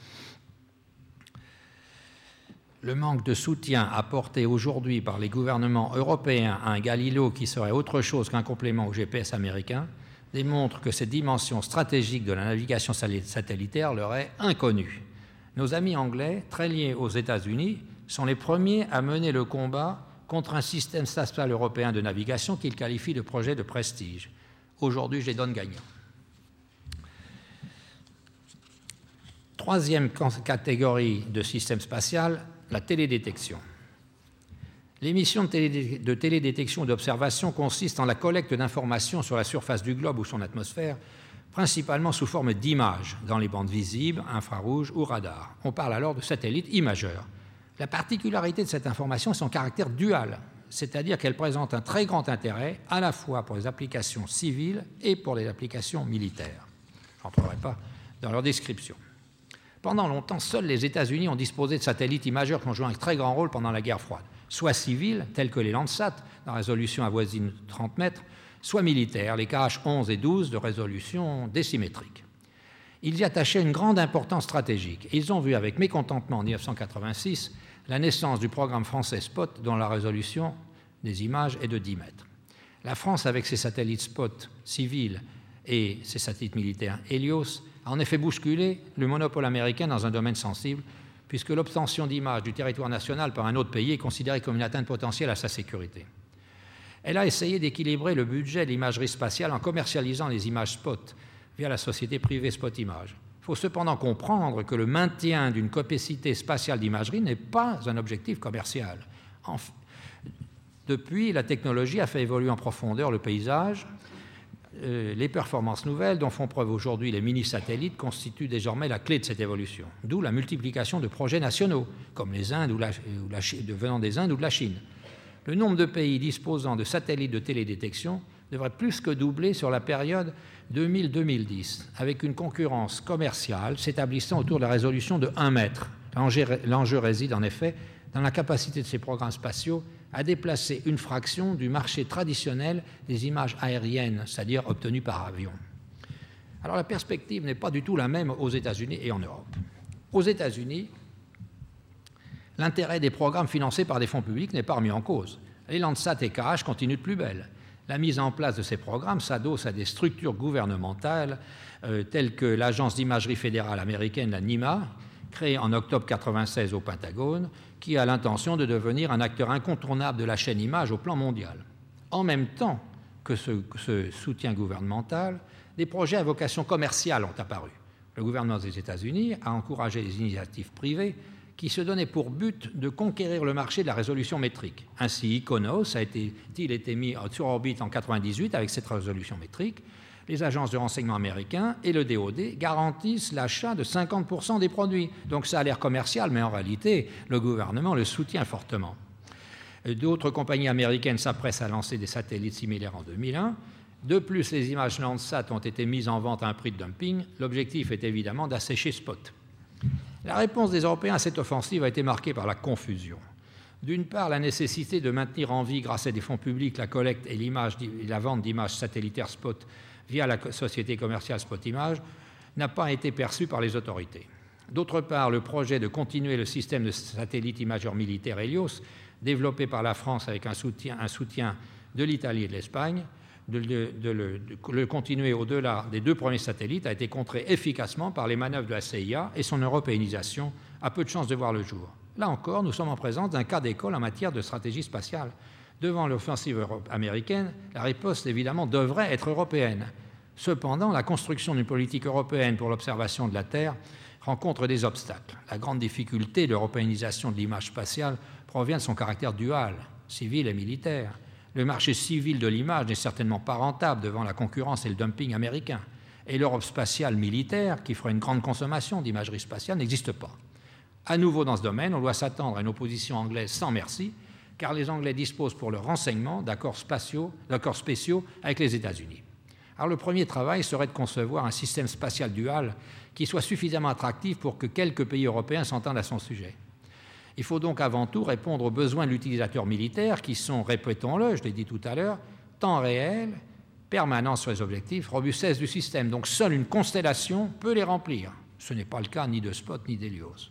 Le manque de soutien apporté aujourd'hui par les gouvernements européens à un Galileo qui serait autre chose qu'un complément au GPS américain démontre que cette dimension stratégique de la navigation satellitaire leur est inconnue. Nos amis anglais, très liés aux États-Unis, sont les premiers à mener le combat contre un système spatial européen de navigation qu'ils qualifient de projet de prestige. Aujourd'hui, je les donne gagnants. Troisième catégorie de système spatial, la télédétection. Les missions de télédétection ou d'observation consistent en la collecte d'informations sur la surface du globe ou son atmosphère, principalement sous forme d'images dans les bandes visibles, infrarouges ou radars. On parle alors de satellites imageurs. La particularité de cette information est son caractère dual, c'est-à-dire qu'elle présente un très grand intérêt à la fois pour les applications civiles et pour les applications militaires. Je n'entrerai pas dans leur description. Pendant longtemps, seuls les États-Unis ont disposé de satellites imageurs qui ont joué un très grand rôle pendant la guerre froide, soit civils, tels que les Landsat, de résolution avoisine 30 mètres, soit militaires, les KH-11 et 12 de résolution décimétrique. Ils y attachaient une grande importance stratégique. Ils ont vu avec mécontentement en 1986 la naissance du programme français SPOT dont la résolution des images est de 10 mètres. La France, avec ses satellites SPOT civils et ses satellites militaires Helios, a en effet bousculé le monopole américain dans un domaine sensible, puisque l'obtention d'images du territoire national par un autre pays est considérée comme une atteinte potentielle à sa sécurité. Elle a essayé d'équilibrer le budget de l'imagerie spatiale en commercialisant les images spot via la société privée Spot Image. Il faut cependant comprendre que le maintien d'une capacité spatiale d'imagerie n'est pas un objectif commercial. Depuis, la technologie a fait évoluer en profondeur le paysage. Les performances nouvelles dont font preuve aujourd'hui les mini-satellites constituent désormais la clé de cette évolution, d'où la multiplication de projets nationaux, comme les Indes venant des Indes ou de la Chine. Le nombre de pays disposant de satellites de télédétection devrait plus que doubler sur la période 2000-2010, avec une concurrence commerciale s'établissant autour de la résolution de 1 mètre. L'enjeu réside en effet dans la capacité de ces programmes spatiaux à déplacer une fraction du marché traditionnel des images aériennes, c'est-à-dire obtenues par avion. Alors la perspective n'est pas du tout la même aux États-Unis et en Europe. Aux États-Unis, l'intérêt des programmes financés par des fonds publics n'est pas remis en cause. Les Landsat et Kh continuent de plus belle. La mise en place de ces programmes s'adosse à des structures gouvernementales telles que l'Agence d'imagerie fédérale américaine, la NIMA, créée en octobre 1996 au Pentagone, qui a l'intention de devenir un acteur incontournable de la chaîne image au plan mondial. En même temps que ce soutien gouvernemental, des projets à vocation commerciale ont apparu. Le gouvernement des États-Unis a encouragé les initiatives privées qui se donnaient pour but de conquérir le marché de la résolution métrique. Ainsi, Iconos a-t-il été mis sur orbite en 1998 avec cette résolution métrique. Les agences de renseignement américains et le DoD garantissent l'achat de 50% des produits. Donc ça a l'air commercial, mais en réalité, le gouvernement le soutient fortement. D'autres compagnies américaines s'apprêtent à lancer des satellites similaires en 2001. De plus, les images Landsat ont été mises en vente à un prix de dumping. L'objectif est évidemment d'assécher Spot. La réponse des Européens à cette offensive a été marquée par la confusion. D'une part, la nécessité de maintenir en vie, grâce à des fonds publics, la collecte et la vente d'images satellitaires Spot via la société commerciale Spot Image n'a pas été perçue par les autorités. D'autre part, le projet de continuer le système de satellite imageur militaire Helios, développé par la France avec un soutien de l'Italie et de l'Espagne, de le continuer au-delà des 2 premiers satellites a été contré efficacement par les manœuvres de la CIA et son européanisation a peu de chances de voir le jour. Là encore, nous sommes en présence d'un cas d'école en matière de stratégie spatiale. Devant l'offensive américaine, la riposte, évidemment, devrait être européenne. Cependant, la construction d'une politique européenne pour l'observation de la Terre rencontre des obstacles. La grande difficulté de l'européanisation de l'image spatiale provient de son caractère dual, civil et militaire. Le marché civil de l'image n'est certainement pas rentable devant la concurrence et le dumping américain. Et l'Europe spatiale militaire, qui ferait une grande consommation d'imagerie spatiale, n'existe pas. À nouveau dans ce domaine, on doit s'attendre à une opposition anglaise sans merci, car les Anglais disposent pour leur renseignement d'accords spéciaux avec les États-Unis. Alors le premier travail serait de concevoir un système spatial dual qui soit suffisamment attractif pour que quelques pays européens s'entendent à son sujet. Il faut donc avant tout répondre aux besoins de l'utilisateur militaire qui sont, répétons-le, je l'ai dit tout à l'heure, temps réel, permanence sur les objectifs, robustesse du système. Donc seule une constellation peut les remplir. Ce n'est pas le cas ni de Spot ni d'Helios.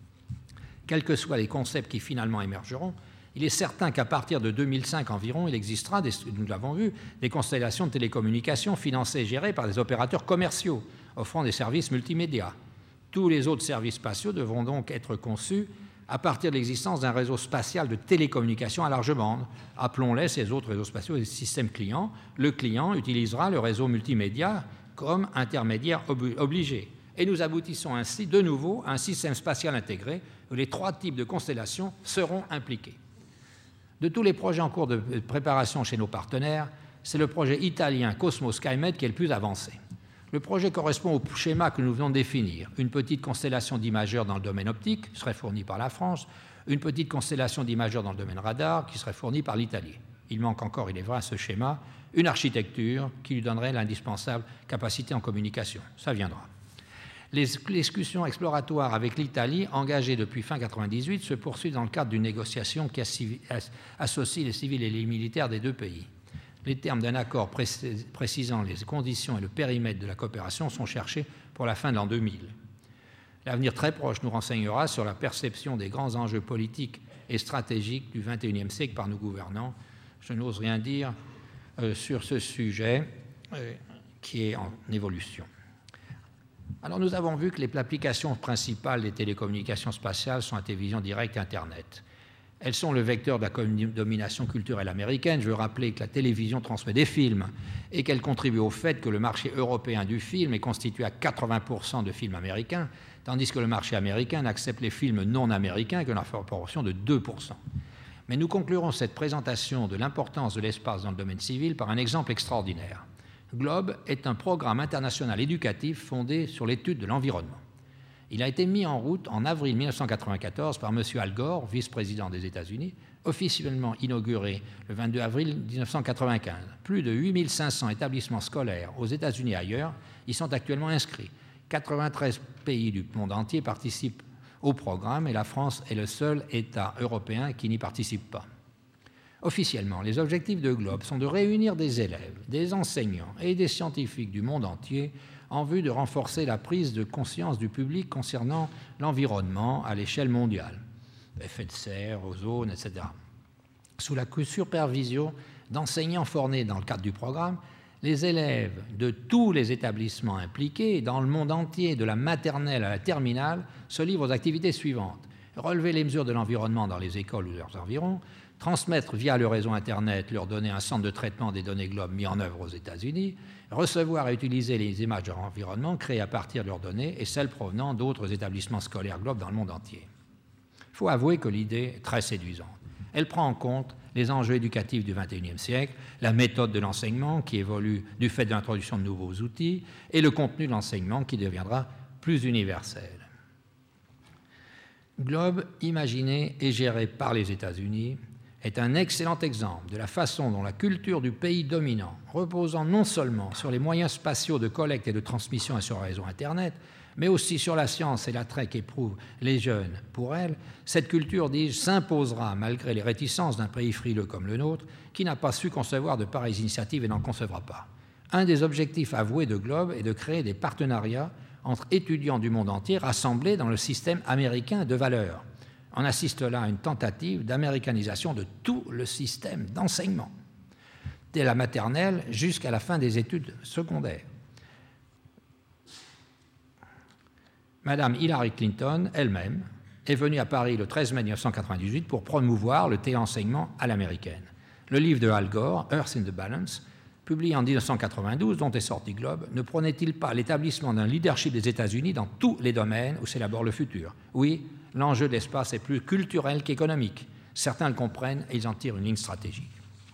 Quels que soient les concepts qui finalement émergeront, il est certain qu'à partir de 2005 environ, il existera, nous l'avons vu, des constellations de télécommunications financées et gérées par des opérateurs commerciaux offrant des services multimédia. Tous les autres services spatiaux devront donc être conçus à partir de l'existence d'un réseau spatial de télécommunications à large bande. Appelons-les, ces autres réseaux spatiaux, des systèmes clients. Le client utilisera le réseau multimédia comme intermédiaire obligé. Et nous aboutissons ainsi de nouveau à un système spatial intégré où les 3 types de constellations seront impliqués. De tous les projets en cours de préparation chez nos partenaires, c'est le projet italien Cosmo SkyMed qui est le plus avancé. Le projet correspond au schéma que nous venons de définir. Une petite constellation d'imageurs dans le domaine optique serait fournie par la France, une petite constellation d'imageurs dans le domaine radar qui serait fournie par l'Italie. Il manque encore, il est vrai, à ce schéma, une architecture qui lui donnerait l'indispensable capacité en communication. Ça viendra. Les discussions exploratoires avec l'Italie, engagées depuis fin 1998, se poursuivent dans le cadre d'une négociation qui associe les civils et les militaires des 2 pays. Les termes d'un accord précisant les conditions et le périmètre de la coopération sont cherchés pour la fin de l'an 2000. L'avenir très proche nous renseignera sur la perception des grands enjeux politiques et stratégiques du XXIe siècle par nos gouvernants. Je n'ose rien dire sur ce sujet qui est en évolution. Alors nous avons vu que les applications principales des télécommunications spatiales sont la télévision directe et Internet. Elles sont le vecteur de la domination culturelle américaine. Je veux rappeler que la télévision transmet des films et qu'elle contribue au fait que le marché européen du film est constitué à 80% de films américains, tandis que le marché américain n'accepte les films non américains que dans la proportion de 2%. Mais nous conclurons cette présentation de l'importance de l'espace dans le domaine civil par un exemple extraordinaire. GLOBE est un programme international éducatif fondé sur l'étude de l'environnement. Il a été mis en route en avril 1994 par M. Al Gore, vice-président des États-Unis, officiellement inauguré le 22 avril 1995. Plus de 8500 établissements scolaires aux États-Unis et ailleurs y sont actuellement inscrits. 93 pays du monde entier participent au programme et la France est le seul État européen qui n'y participe pas. Officiellement, les objectifs de GLOBE sont de réunir des élèves, des enseignants et des scientifiques du monde entier en vue de renforcer la prise de conscience du public concernant l'environnement à l'échelle mondiale, effets de serre, ozone, etc. Sous la supervision d'enseignants formés dans le cadre du programme, les élèves de tous les établissements impliqués dans le monde entier, de la maternelle à la terminale, se livrent aux activités suivantes. Relever les mesures de l'environnement dans les écoles ou leurs environs, transmettre via le réseau Internet leurs données à un centre de traitement des données GLOBE mis en œuvre aux États-Unis, recevoir et utiliser les images de leur environnement créées à partir de leurs données et celles provenant d'autres établissements scolaires GLOBE dans le monde entier. Il faut avouer que l'idée est très séduisante. Elle prend en compte les enjeux éducatifs du XXIe siècle, la méthode de l'enseignement qui évolue du fait de l'introduction de nouveaux outils et le contenu de l'enseignement qui deviendra plus universel. GLOBE, imaginé et géré par les États-Unis, est un excellent exemple de la façon dont la culture du pays dominant, reposant non seulement sur les moyens spatiaux de collecte et de transmission et sur le réseau Internet, mais aussi sur la science et l'attrait qu'éprouvent les jeunes pour elle, cette culture, dis-je, s'imposera malgré les réticences d'un pays frileux comme le nôtre, qui n'a pas su concevoir de pareilles initiatives et n'en concevra pas. Un des objectifs avoués de GLOBE est de créer des partenariats entre étudiants du monde entier rassemblés dans le système américain de valeurs. On assiste là à une tentative d'américanisation de tout le système d'enseignement, dès la maternelle jusqu'à la fin des études secondaires. Madame Hillary Clinton, elle-même, est venue à Paris le 13 mai 1998 pour promouvoir le téléenseignement à l'américaine. Le livre de Al Gore, Earth in the Balance, publié en 1992, dont est sorti GLOBE, ne prônait-il pas l'établissement d'un leadership des États-Unis dans tous les domaines où s'élabore le futur? Oui, l'enjeu de l'espace est plus culturel qu'économique. Certains le comprennent et ils en tirent une ligne stratégique.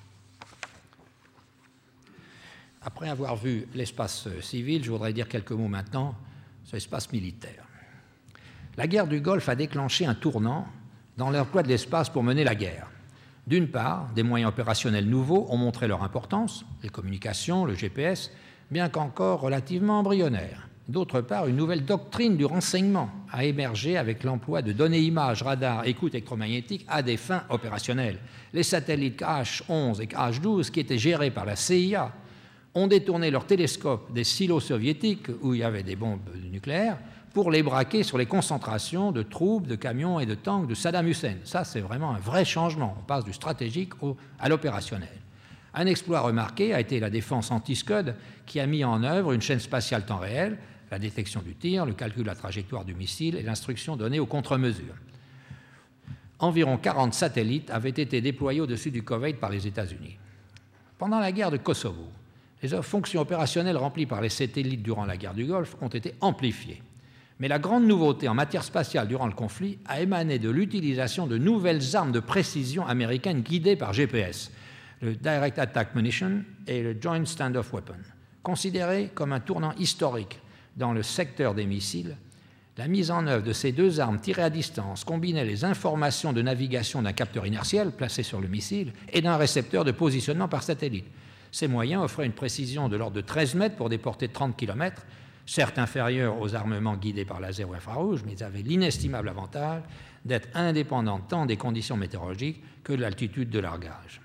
Après avoir vu l'espace civil, je voudrais dire quelques mots maintenant sur l'espace militaire. La guerre du Golfe a déclenché un tournant dans l'emploi de l'espace pour mener la guerre. D'une part, des moyens opérationnels nouveaux ont montré leur importance, les communications, le GPS, bien qu'encore relativement embryonnaires. D'autre part, une nouvelle doctrine du renseignement a émergé avec l'emploi de données images, radars, écoutes électromagnétiques à des fins opérationnelles. Les satellites KH-11 et KH-12, qui étaient gérés par la CIA, ont détourné leurs télescopes des silos soviétiques où il y avait des bombes nucléaires pour les braquer sur les concentrations de troupes, de camions et de tanks de Saddam Hussein. Ça, c'est vraiment un vrai changement. On passe du stratégique à l'opérationnel. Un exploit remarqué a été la défense anti-Scud qui a mis en œuvre une chaîne spatiale temps réel, la détection du tir, le calcul de la trajectoire du missile et l'instruction donnée aux contre-mesures. Environ 40 satellites avaient été déployés au-dessus du Koweït par les États-Unis. Pendant la guerre de Kosovo, les fonctions opérationnelles remplies par les satellites durant la guerre du Golfe ont été amplifiées. Mais la grande nouveauté en matière spatiale durant le conflit a émané de l'utilisation de nouvelles armes de précision américaines guidées par GPS, le Direct Attack Munition et le Joint Standoff Weapon. Considérées comme un tournant historique dans le secteur des missiles, la mise en œuvre de ces deux armes tirées à distance combinait les informations de navigation d'un capteur inertiel placé sur le missile et d'un récepteur de positionnement par satellite. Ces moyens offraient une précision de l'ordre de 13 mètres pour des portées de 30 km, certes inférieurs aux armements guidés par laser ou infrarouge, mais ils avaient l'inestimable avantage d'être indépendants tant des conditions météorologiques que de l'altitude de largage.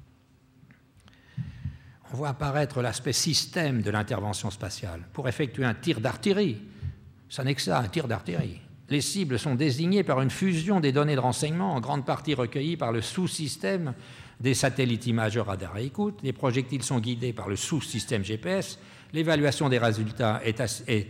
On voit apparaître l'aspect système de l'intervention spatiale. Pour effectuer un tir d'artillerie, ça n'est que ça, un tir d'artillerie. Les cibles sont désignées par une fusion des données de renseignement, en grande partie recueillies par le sous-système des satellites imageurs, radars et écoute. Les projectiles sont guidés par le sous-système GPS. L'évaluation des résultats est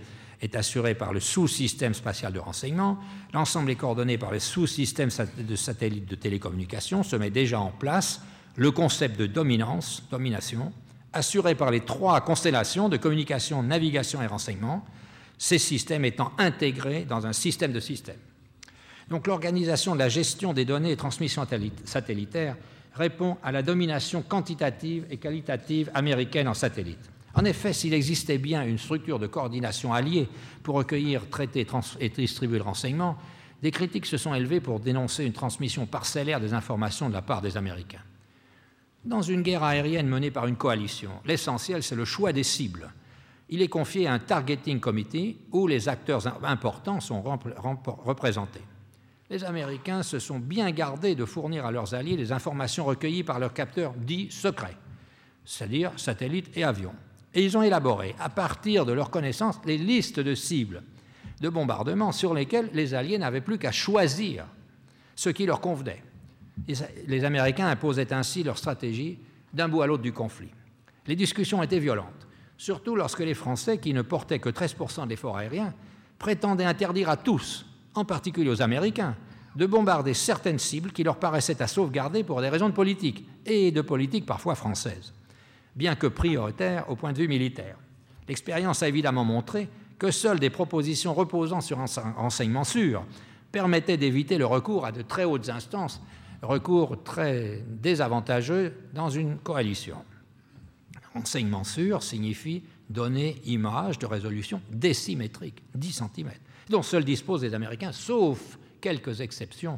est assuré par le sous-système spatial de renseignement. L'ensemble est coordonné par les sous-systèmes de satellites de télécommunications. Se met déjà en place le concept de domination, assuré par les 3 constellations de communication, navigation et renseignement, ces systèmes étant intégrés dans un système de systèmes. Donc l'organisation de la gestion des données et transmissions satellitaires répond à la domination quantitative et qualitative américaine en satellite. En effet, s'il existait bien une structure de coordination alliée pour recueillir, traiter et distribuer le renseignement, des critiques se sont élevées pour dénoncer une transmission parcellaire des informations de la part des Américains. Dans une guerre aérienne menée par une coalition, l'essentiel, c'est le choix des cibles. Il est confié à un targeting committee où les acteurs importants sont représentés. Les Américains se sont bien gardés de fournir à leurs alliés les informations recueillies par leurs capteurs dits secrets, c'est-à-dire satellites et avions. Et ils ont élaboré, à partir de leurs connaissances, les listes de cibles de bombardement sur lesquelles les alliés n'avaient plus qu'à choisir ce qui leur convenait. Les Américains imposaient ainsi leur stratégie d'un bout à l'autre du conflit. Les discussions étaient violentes, surtout lorsque les Français, qui ne portaient que 13% de l'effort aérien, prétendaient interdire à tous, en particulier aux Américains, de bombarder certaines cibles qui leur paraissaient à sauvegarder pour des raisons de politique, et de politique parfois française, bien que prioritaires au point de vue militaire. L'expérience a évidemment montré que seules des propositions reposant sur un renseignement sûr permettaient d'éviter le recours à de très hautes instances, recours très désavantageux dans une coalition. Renseignement sûr signifie donner image de résolution décimétrique, 10 cm, dont seuls disposent les Américains, sauf quelques exceptions.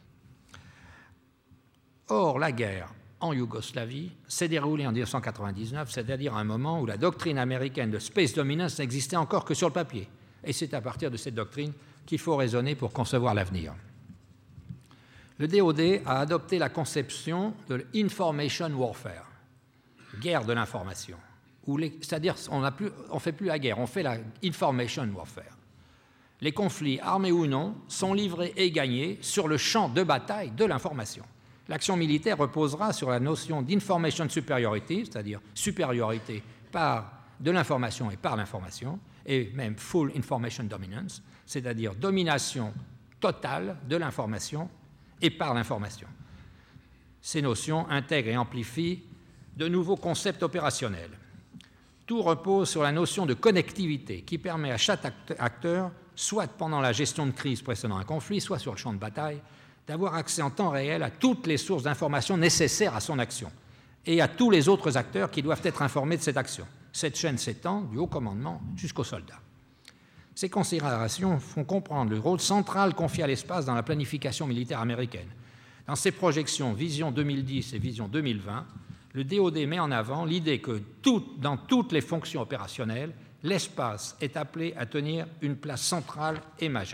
Or, la guerre en Yougoslavie s'est déroulée en 1999, c'est-à-dire à un moment où la doctrine américaine de space dominance n'existait encore que sur le papier. Et c'est à partir de cette doctrine qu'il faut raisonner pour concevoir l'avenir. Le DoD a adopté la conception de l'information warfare, guerre de l'information, c'est-à-dire on ne fait plus la guerre, on fait la information warfare. Les conflits, armés ou non, sont livrés et gagnés sur le champ de bataille de l'information. L'action militaire reposera sur la notion d'information superiority, c'est-à-dire supériorité de l'information et par l'information, et même full information dominance, c'est-à-dire domination totale de l'information et par l'information. Ces notions intègrent et amplifient de nouveaux concepts opérationnels. Tout repose sur la notion de connectivité qui permet à chaque acteur, soit pendant la gestion de crise précédant un conflit, soit sur le champ de bataille, d'avoir accès en temps réel à toutes les sources d'informations nécessaires à son action et à tous les autres acteurs qui doivent être informés de cette action. Cette chaîne s'étend du haut commandement jusqu'aux soldats. Ces considérations font comprendre le rôle central confié à l'espace dans la planification militaire américaine. Dans ses projections Vision 2010 et Vision 2020, le DoD met en avant l'idée que dans toutes les fonctions opérationnelles, l'espace est appelé à tenir une place centrale et majeure.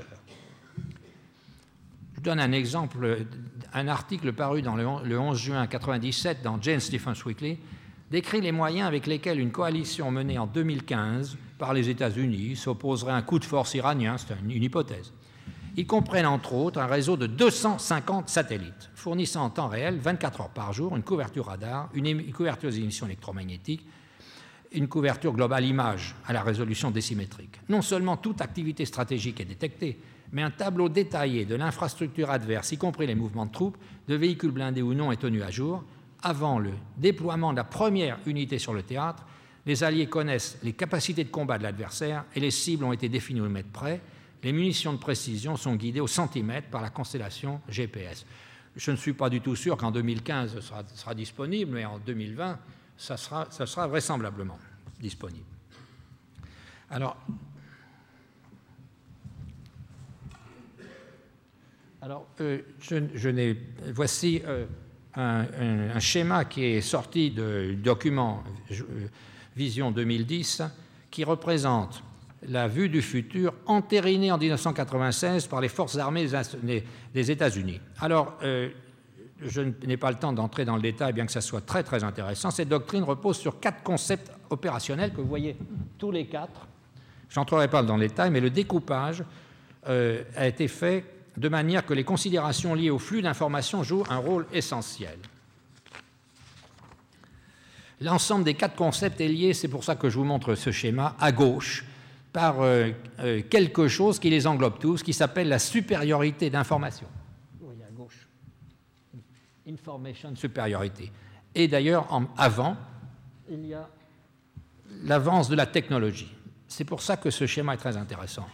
Je donne un exemple, un article paru le 11 juin 1997 dans Jane's Defense Weekly décrit les moyens avec lesquels une coalition menée en 2015 par les États-Unis s'opposerait à un coup de force iranien, c'est une hypothèse. Ils comprennent entre autres un réseau de 250 satellites, fournissant en temps réel, 24 heures par jour, une couverture radar, une couverture des émissions électromagnétiques, une couverture globale image à la résolution décimétrique. Non seulement toute activité stratégique est détectée, mais un tableau détaillé de l'infrastructure adverse, y compris les mouvements de troupes, de véhicules blindés ou non, est tenu à jour. Avant le déploiement de la première unité sur le théâtre, les Alliés connaissent les capacités de combat de l'adversaire et les cibles ont été définies au mètre près. Les munitions de précision sont guidées au centimètre par la constellation GPS. Je ne suis pas du tout sûr qu'en 2015, ça sera disponible, mais en 2020, ça sera vraisemblablement disponible. Alors voici un schéma qui est sorti du document Vision 2010 qui représente la vue du futur entérinée en 1996 par les forces armées des États-Unis. Alors, je n'ai pas le temps d'entrer dans le détail, bien que ça soit très, très intéressant. Cette doctrine repose sur 4 concepts opérationnels que vous voyez tous les 4. Je n'entrerai pas dans le détail, mais le découpage a été fait de manière que les considérations liées au flux d'informations jouent un rôle essentiel. L'ensemble des 4 concepts est lié, c'est pour ça que je vous montre ce schéma, à gauche, par quelque chose qui les englobe tous, qui s'appelle la supériorité d'information. Oui, à gauche. Information superiority. Et d'ailleurs, avant, il y a l'avance de la technologie. C'est pour ça que ce schéma est très intéressant.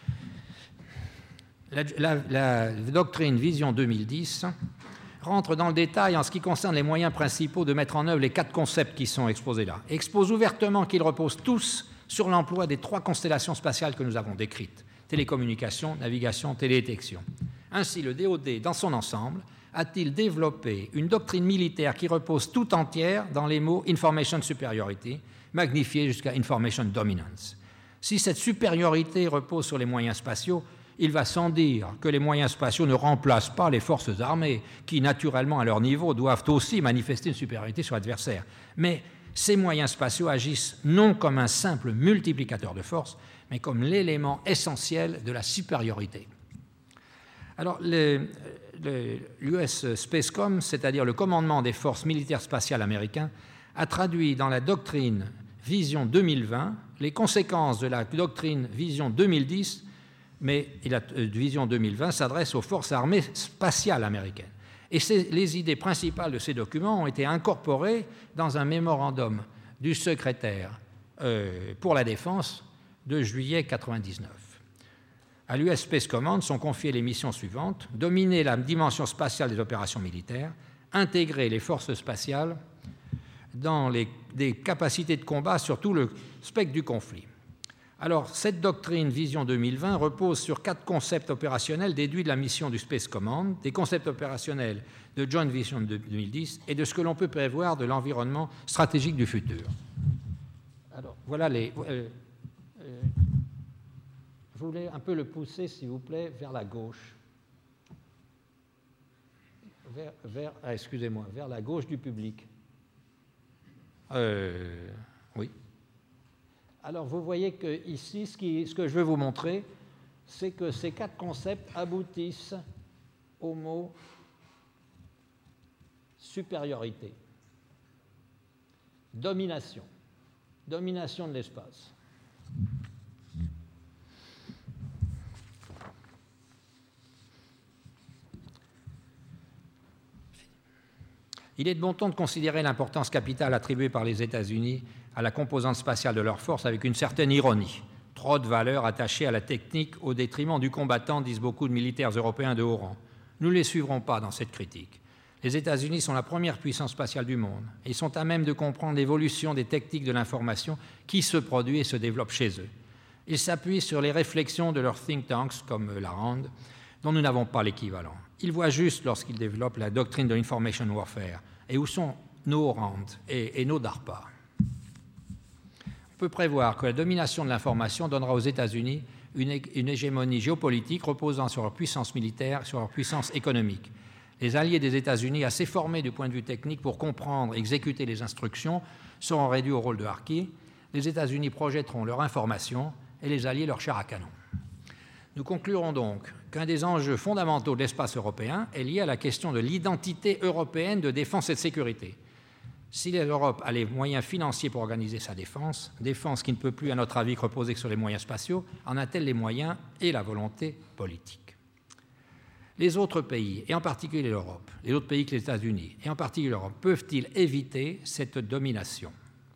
La doctrine Vision 2010 rentre dans le détail en ce qui concerne les moyens principaux de mettre en œuvre les 4 concepts qui sont exposés là. Expose ouvertement qu'ils reposent tous sur l'emploi des 3 constellations spatiales que nous avons décrites, télécommunications, navigation, télédétection. Ainsi, le DoD, dans son ensemble, a-t-il développé une doctrine militaire qui repose tout entière dans les mots « information superiority », magnifié jusqu'à « information dominance ». Si cette supériorité repose sur les moyens spatiaux, il va sans dire que les moyens spatiaux ne remplacent pas les forces armées, qui, naturellement, à leur niveau, doivent aussi manifester une supériorité sur l'adversaire. Mais ces moyens spatiaux agissent non comme un simple multiplicateur de force, mais comme l'élément essentiel de la supériorité. Alors, l'US Spacecom, c'est-à-dire le commandement des forces militaires spatiales américains, a traduit dans la doctrine Vision 2020 les conséquences de la doctrine Vision 2010, mais la Vision 2020 s'adresse aux forces armées spatiales américaines. Et les idées principales de ces documents ont été incorporées dans un mémorandum du secrétaire pour la Défense de juillet 1999. À l'US Space Command sont confiées les missions suivantes: dominer la dimension spatiale des opérations militaires, intégrer les forces spatiales dans des capacités de combat sur tout le spectre du conflit. Alors, cette doctrine Vision 2020 repose sur 4 concepts opérationnels déduits de la mission du Space Command, des concepts opérationnels de Joint Vision 2010 et de ce que l'on peut prévoir de l'environnement stratégique du futur. Alors, voilà les... je voulais un peu le pousser, s'il vous plaît, vers la gauche. Excusez-moi, vers la gauche du public. Oui. Alors, vous voyez que ici, ce que je veux vous montrer, c'est que ces 4 concepts aboutissent au mot supériorité, domination, domination de l'espace. Il est de bon ton de considérer l'importance capitale attribuée par les États-Unis à la composante spatiale de leurs forces avec une certaine ironie. Trop de valeur attachée à la technique au détriment du combattant, disent beaucoup de militaires européens de haut rang. Nous ne les suivrons pas dans cette critique. Les États-Unis sont la première puissance spatiale du monde et ils sont à même de comprendre l'évolution des techniques de l'information qui se produit et se développe chez eux. Ils s'appuient sur les réflexions de leurs think tanks comme la RAND, dont nous n'avons pas l'équivalent. Ils voient juste lorsqu'ils développent la doctrine de l'information warfare. Et où sont nos RAND et nos DARPA? On peut prévoir que la domination de l'information donnera aux États-Unis une hégémonie géopolitique reposant sur leur puissance militaire, sur leur puissance économique. Les alliés des États-Unis, assez formés du point de vue technique pour comprendre et exécuter les instructions, seront réduits au rôle de harkis. Les États-Unis projetteront leur information et les alliés leur chair à canon. Nous conclurons donc qu'un des enjeux fondamentaux de l'espace européen est lié à la question de l'identité européenne de défense et de sécurité. Si l'Europe a les moyens financiers pour organiser sa défense, défense qui ne peut plus, à notre avis, reposer sur les moyens spatiaux, en a-t-elle les moyens et la volonté politique? Les autres pays, et en particulier l'Europe, les autres pays que les États-Unis, et en particulier l'Europe, peuvent-ils éviter cette domination?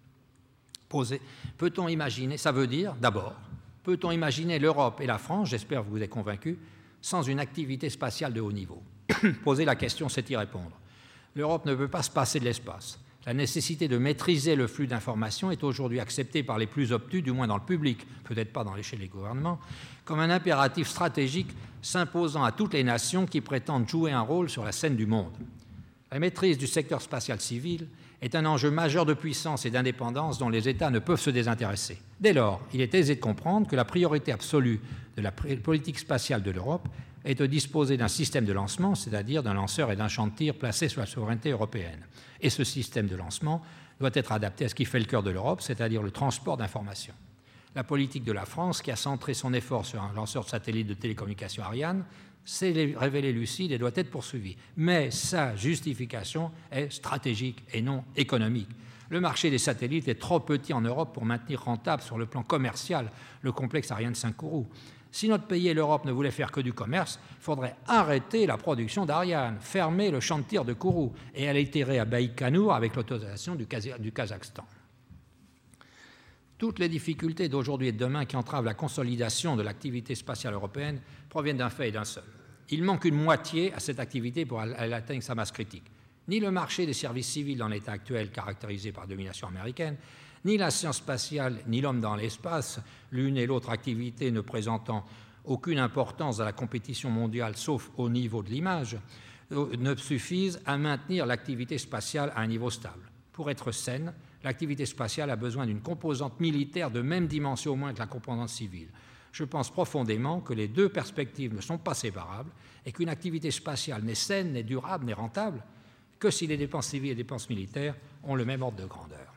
Peut-on imaginer, ça veut dire, d'abord, peut-on imaginer l'Europe et la France, j'espère que vous êtes convaincus, sans une activité spatiale de haut niveau? Poser la question, c'est y répondre. L'Europe ne peut pas se passer de l'espace. La nécessité de maîtriser le flux d'informations est aujourd'hui acceptée par les plus obtus, du moins dans le public, peut-être pas dans l'échelle des gouvernements, comme un impératif stratégique s'imposant à toutes les nations qui prétendent jouer un rôle sur la scène du monde. La maîtrise du secteur spatial civil est un enjeu majeur de puissance et d'indépendance dont les États ne peuvent se désintéresser. Dès lors, il est aisé de comprendre que la priorité absolue de la politique spatiale de l'Europe est de disposer d'un système de lancement, c'est-à-dire d'un lanceur et d'un champ de tir placés sur la souveraineté européenne. Et ce système de lancement doit être adapté à ce qui fait le cœur de l'Europe, c'est-à-dire le transport d'informations. La politique de la France, qui a centré son effort sur un lanceur de satellite de télécommunications Ariane, s'est révélé lucide et doit être poursuivi. Mais sa justification est stratégique et non économique. Le marché des satellites est trop petit en Europe pour maintenir rentable sur le plan commercial le complexe Ariane 5 Kourou. Si notre pays et l'Europe ne voulaient faire que du commerce, il faudrait arrêter la production d'Ariane, fermer le champ de tir de Kourou et aller tirer à Baïkonour avec l'autorisation du Kazakhstan. Toutes les difficultés d'aujourd'hui et de demain qui entravent la consolidation de l'activité spatiale européenne proviennent d'un fait et d'un seul. Il manque une moitié à cette activité pour qu'elle atteigne sa masse critique. Ni le marché des services civils dans l'état actuel caractérisé par la domination américaine, ni la science spatiale, ni l'homme dans l'espace, l'une et l'autre activité ne présentant aucune importance à la compétition mondiale sauf au niveau de l'image, ne suffisent à maintenir l'activité spatiale à un niveau stable. Pour être saine, l'activité spatiale a besoin d'une composante militaire de même dimension au moins que la composante civile. Je pense profondément que les deux perspectives ne sont pas séparables et qu'une activité spatiale n'est saine, n'est durable, n'est rentable que si les dépenses civiles et les dépenses militaires ont le même ordre de grandeur.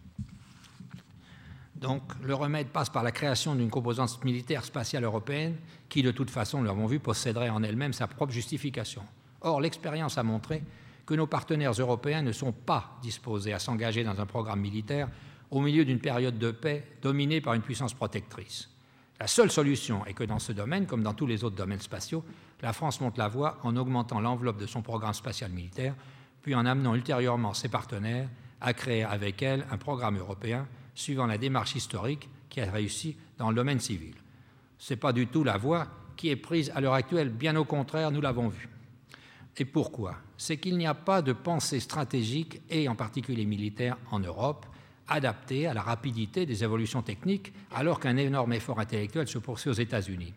Donc, le remède passe par la création d'une composante militaire spatiale européenne qui, de toute façon, nous l'avons vu, posséderait en elle-même sa propre justification. Or, l'expérience a montré que nos partenaires européens ne sont pas disposés à s'engager dans un programme militaire au milieu d'une période de paix dominée par une puissance protectrice. La seule solution est que dans ce domaine, comme dans tous les autres domaines spatiaux, la France monte la voie en augmentant l'enveloppe de son programme spatial militaire, puis en amenant ultérieurement ses partenaires à créer avec elle un programme européen suivant la démarche historique qui a réussi dans le domaine civil. Ce n'est pas du tout la voie qui est prise à l'heure actuelle, bien au contraire, nous l'avons vu. Et pourquoi? C'est qu'il n'y a pas de pensée stratégique, et en particulier militaire, en Europe, adaptée à la rapidité des évolutions techniques, alors qu'un énorme effort intellectuel se poursuit aux États-Unis.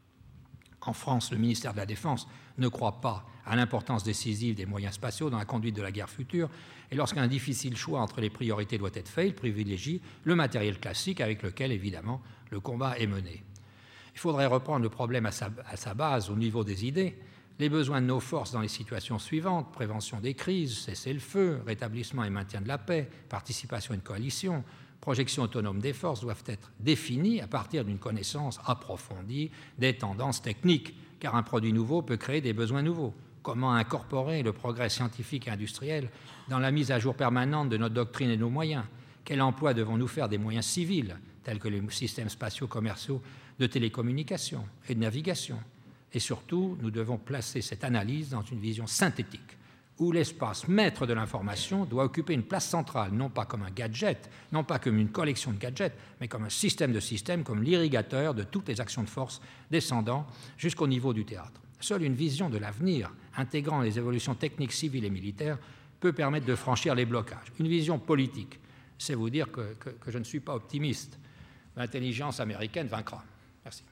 En France, le ministère de la Défense ne croit pas à l'importance décisive des moyens spatiaux dans la conduite de la guerre future, et lorsqu'un difficile choix entre les priorités doit être fait, il privilégie le matériel classique avec lequel, évidemment, le combat est mené. Il faudrait reprendre le problème à sa base, au niveau des idées. Les besoins de nos forces dans les situations suivantes, prévention des crises, cessez-le-feu, rétablissement et maintien de la paix, participation à une coalition, projection autonome des forces, doivent être définis à partir d'une connaissance approfondie des tendances techniques, car un produit nouveau peut créer des besoins nouveaux. Comment incorporer le progrès scientifique et industriel dans la mise à jour permanente de notre doctrine et de nos moyens? Quel emploi devons-nous faire des moyens civils, tels que les systèmes spatiaux commerciaux de télécommunication et de navigation? Et surtout, nous devons placer cette analyse dans une vision synthétique, où l'espace maître de l'information doit occuper une place centrale, non pas comme un gadget, non pas comme une collection de gadgets, mais comme un système de systèmes, comme l'irrigateur de toutes les actions de force, descendant jusqu'au niveau du théâtre. Seule une vision de l'avenir, intégrant les évolutions techniques, civiles et militaires, peut permettre de franchir les blocages. Une vision politique, c'est vous dire que je ne suis pas optimiste. L'intelligence américaine vaincra. Merci.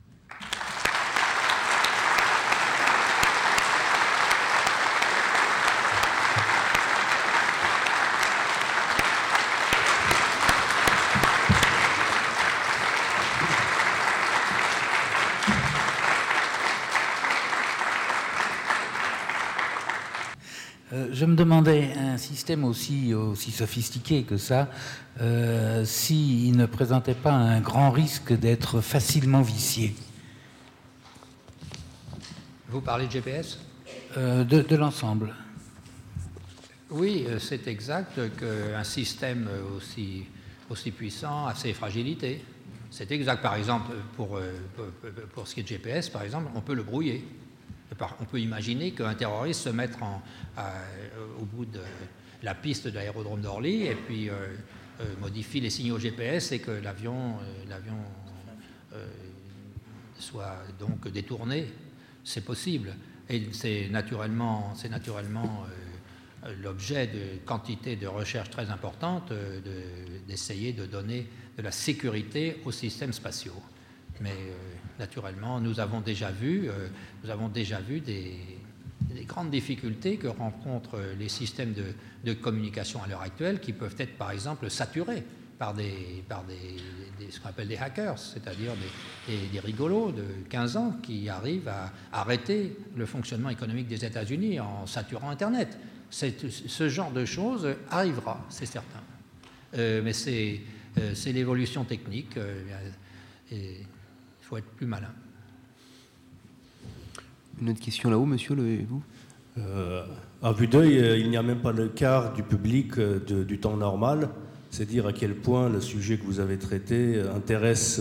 Je me demandais, un système aussi sophistiqué que ça, s'il ne présentait pas un grand risque d'être facilement vicié. Vous parlez de GPS ? De l'ensemble. Oui, c'est exact qu'un système aussi puissant a ses fragilités. C'est exact, par exemple, pour ce qui est de GPS, par exemple, on peut le brouiller. On peut imaginer qu'un terroriste se mette au bout de la piste de l'aérodrome d'Orly et puis modifie les signaux GPS et que l'avion soit donc détourné. C'est possible. Et c'est naturellement l'objet de quantité de recherches très importantes d'essayer de donner de la sécurité aux systèmes spatiaux. Mais naturellement, nous avons déjà vu des grandes difficultés que rencontrent les systèmes de communication à l'heure actuelle, qui peuvent être, par exemple, saturés par ce qu'on appelle des hackers, c'est-à-dire des rigolos de 15 ans qui arrivent à arrêter le fonctionnement économique des États-Unis en saturant Internet. Ce genre de choses arrivera, c'est certain. Mais c'est l'évolution technique. Il faut être plus malin. Une autre question là-haut, monsieur, levez-vous. À vue d'œil, il n'y a même pas le quart du public du temps normal. C'est dire à quel point le sujet que vous avez traité intéresse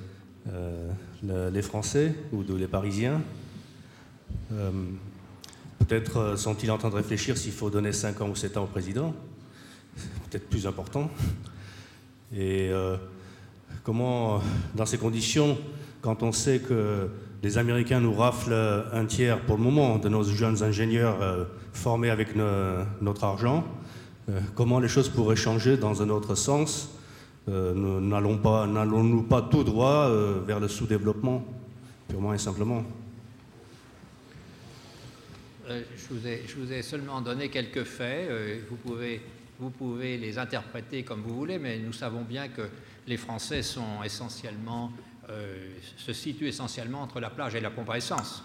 les Français ou les Parisiens. Peut-être sont-ils en train de réfléchir s'il faut donner 5 ans ou 7 ans au président. Peut-être plus important. Et comment, dans ces conditions, quand on sait que les Américains nous raflent un tiers pour le moment de nos jeunes ingénieurs formés avec notre argent, comment les choses pourraient changer dans un autre sens? N'allons-nous pas tout droit vers le sous-développement, purement et simplement? Je vous ai seulement donné quelques faits. Vous pouvez les interpréter comme vous voulez, mais nous savons bien que les Français sont essentiellement, se situent essentiellement entre la plage et la pompe à essence.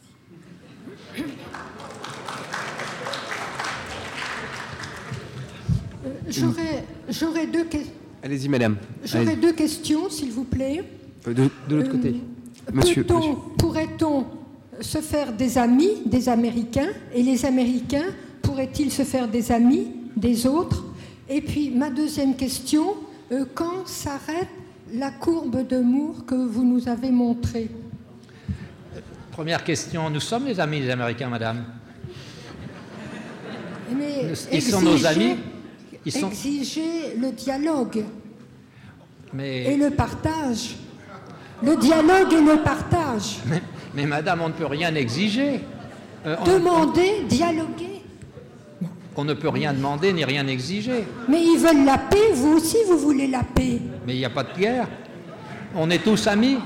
J'aurais deux questions. Allez-y, madame. J'aurais deux questions, s'il vous plaît. De l'autre côté. Monsieur. Pourrait-on se faire des amis des Américains, et les Américains pourraient-ils se faire des amis des autres? Et puis ma deuxième question, quand s'arrête la courbe de Moore que vous nous avez montrée? Première question, nous sommes les amis des Américains, madame. Mais ils sont nos amis. Exiger le dialogue et le partage. Le dialogue et le partage. Mais madame, on ne peut rien exiger. Demander, dialoguer. On ne peut rien demander ni rien exiger. Mais ils veulent la paix, vous aussi vous voulez la paix. Mais il n'y a pas de guerre. On est tous amis.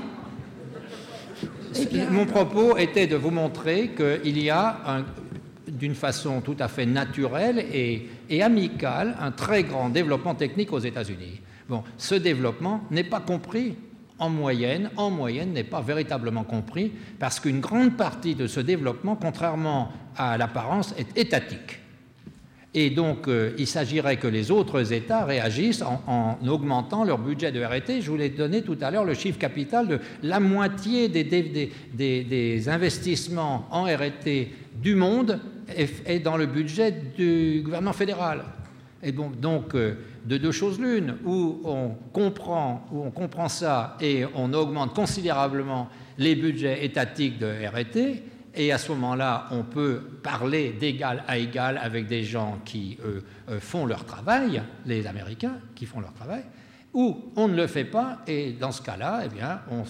Mon propos était de vous montrer qu'il y a, d'une façon tout à fait naturelle et amicale, un très grand développement technique aux États-Unis. Bon, ce développement n'est pas compris en moyenne n'est pas véritablement compris parce qu'une grande partie de ce développement, contrairement à l'apparence, est étatique. Et donc, il s'agirait que les autres États réagissent en augmentant leur budget de R&D. Je vous l'ai donné tout à l'heure, le chiffre capital de la moitié des investissements en R&D du monde est dans le budget du gouvernement fédéral. Et donc de deux choses l'une, où on comprend ça et on augmente considérablement les budgets étatiques de R&D, et à ce moment-là, on peut parler d'égal à égal avec des gens qui font leur travail, les Américains qui font leur travail, ou on ne le fait pas, et dans ce cas-là, eh bien, on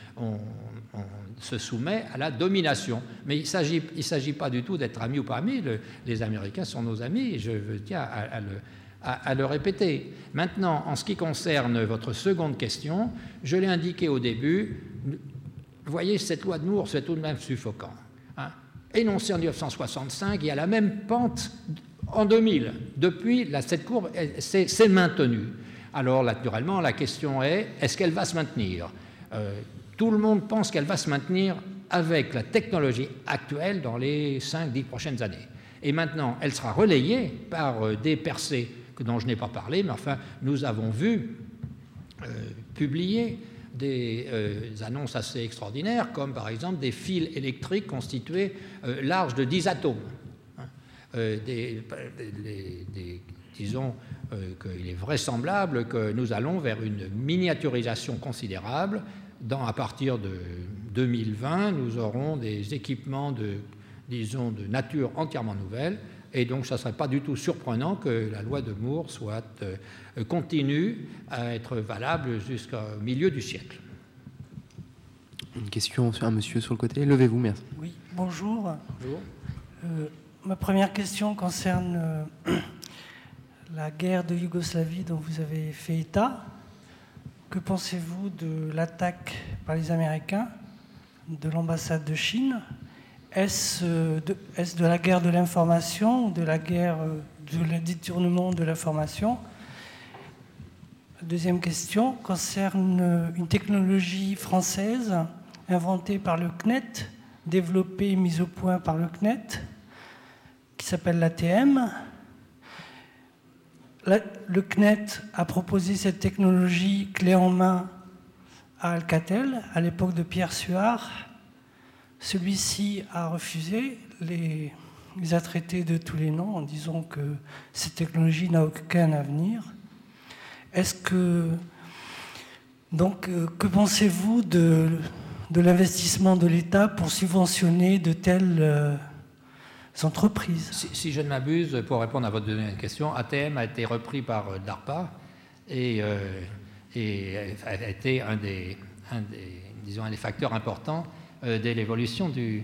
se soumet à la domination. Mais il s'agit pas du tout d'être amis ou pas amis. Les Américains sont nos amis, et je tiens à le répéter. Maintenant, en ce qui concerne votre seconde question, je l'ai indiqué au début, vous voyez, cette loi de Moore, c'est tout de même suffocant. Hein. Énoncée en 1965, il y a la même pente en 2000. Depuis, cette courbe s'est maintenue. Alors, naturellement, la question est-ce qu'elle va se maintenir? Tout le monde pense qu'elle va se maintenir avec la technologie actuelle dans les 5-10 prochaines années. Et maintenant, elle sera relayée par des percées dont je n'ai pas parlé, mais enfin, nous avons vu publier des annonces assez extraordinaires, comme par exemple des fils électriques constitués larges de 10 atomes. Disons qu'il est vraisemblable que nous allons vers une miniaturisation considérable. À partir de 2020, nous aurons des équipements de nature entièrement nouvelle, et donc ça ne serait pas du tout surprenant que la loi de Moore continue à être valable jusqu'au milieu du siècle. Une question sur un monsieur sur le côté. Levez-vous, merci. Oui, bonjour. Bonjour. Ma première question concerne la guerre de Yougoslavie dont vous avez fait état. Que pensez-vous de l'attaque par les Américains de l'ambassade de Chine? Est-ce de la guerre de l'information ou de la guerre de détournement de l'information? Deuxième question concerne une technologie française inventée par le CNET, développée et mise au point par le CNET, qui s'appelle l'ATM. Le CNET a proposé cette technologie clé en main à Alcatel, à l'époque de Pierre Suard. celui-ci a refusé, les a traités de tous les noms en disant que cette technologie n'a aucun avenir. Est-ce que... Donc, que pensez-vous de l'investissement de l'État pour subventionner de telles entreprises? Si je ne m'abuse, pour répondre à votre deuxième question, ATM a été repris par DARPA et a été un des facteurs importants de l'évolution de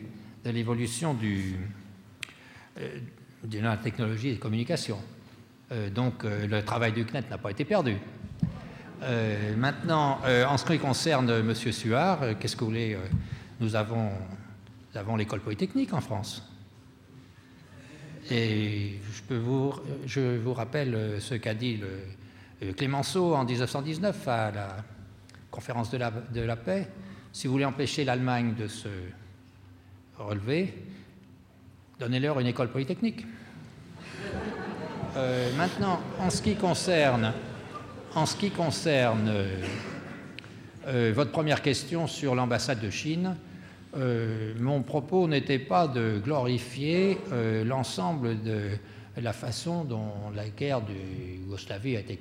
la technologie des communications. Donc, le travail du CNET n'a pas été perdu. Maintenant, en ce qui concerne M. Suard, qu'est-ce que vous voulez? Nous avons l'école polytechnique en France. Et je vous rappelle ce qu'a dit Clémenceau en 1919 à la conférence de la paix. Si vous voulez empêcher l'Allemagne de se relever, donnez-leur une école polytechnique. Maintenant, en ce qui concerne votre première question sur l'ambassade de Chine, mon propos n'était pas de glorifier l'ensemble de la façon dont la guerre de Yougoslavie a été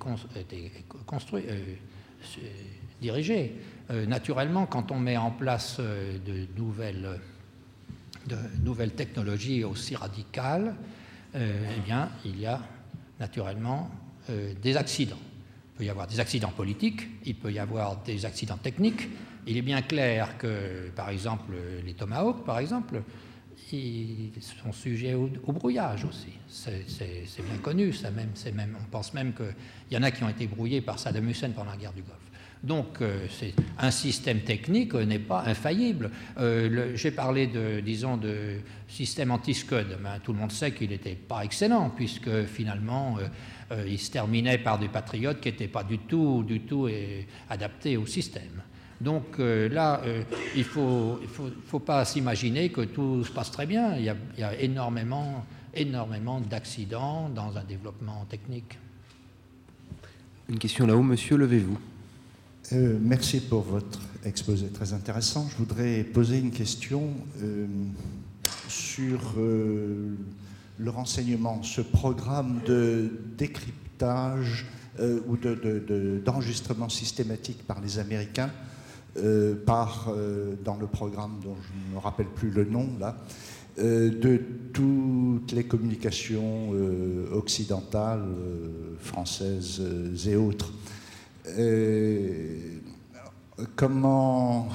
dirigée. Naturellement, quand on met en place de nouvelles technologies aussi radicales, eh bien, il y a naturellement des accidents. Il peut y avoir des accidents politiques, il peut y avoir des accidents techniques. Il est bien clair que, par exemple, les Tomahawks, par exemple, ils sont sujets au brouillage aussi. C'est bien connu. On pense même qu'il y en a qui ont été brouillés par Saddam Hussein pendant la guerre du Golfe. Donc, un système technique n'est pas infaillible. J'ai parlé de système anti-Scud. Tout le monde sait qu'il n'était pas excellent, puisque finalement, il se terminait par des patriotes qui n'étaient pas du tout adaptés au système. Donc là, il ne faut pas s'imaginer que tout se passe très bien. Il y a énormément d'accidents dans un développement technique. Une question là-haut, monsieur, levez-vous. Merci pour votre exposé très intéressant. Je voudrais poser une question sur le renseignement, ce programme de décryptage ou d'enregistrement systématique par les Américains, dans le programme dont je ne me rappelle plus le nom, là, de toutes les communications occidentales, françaises et autres. Comment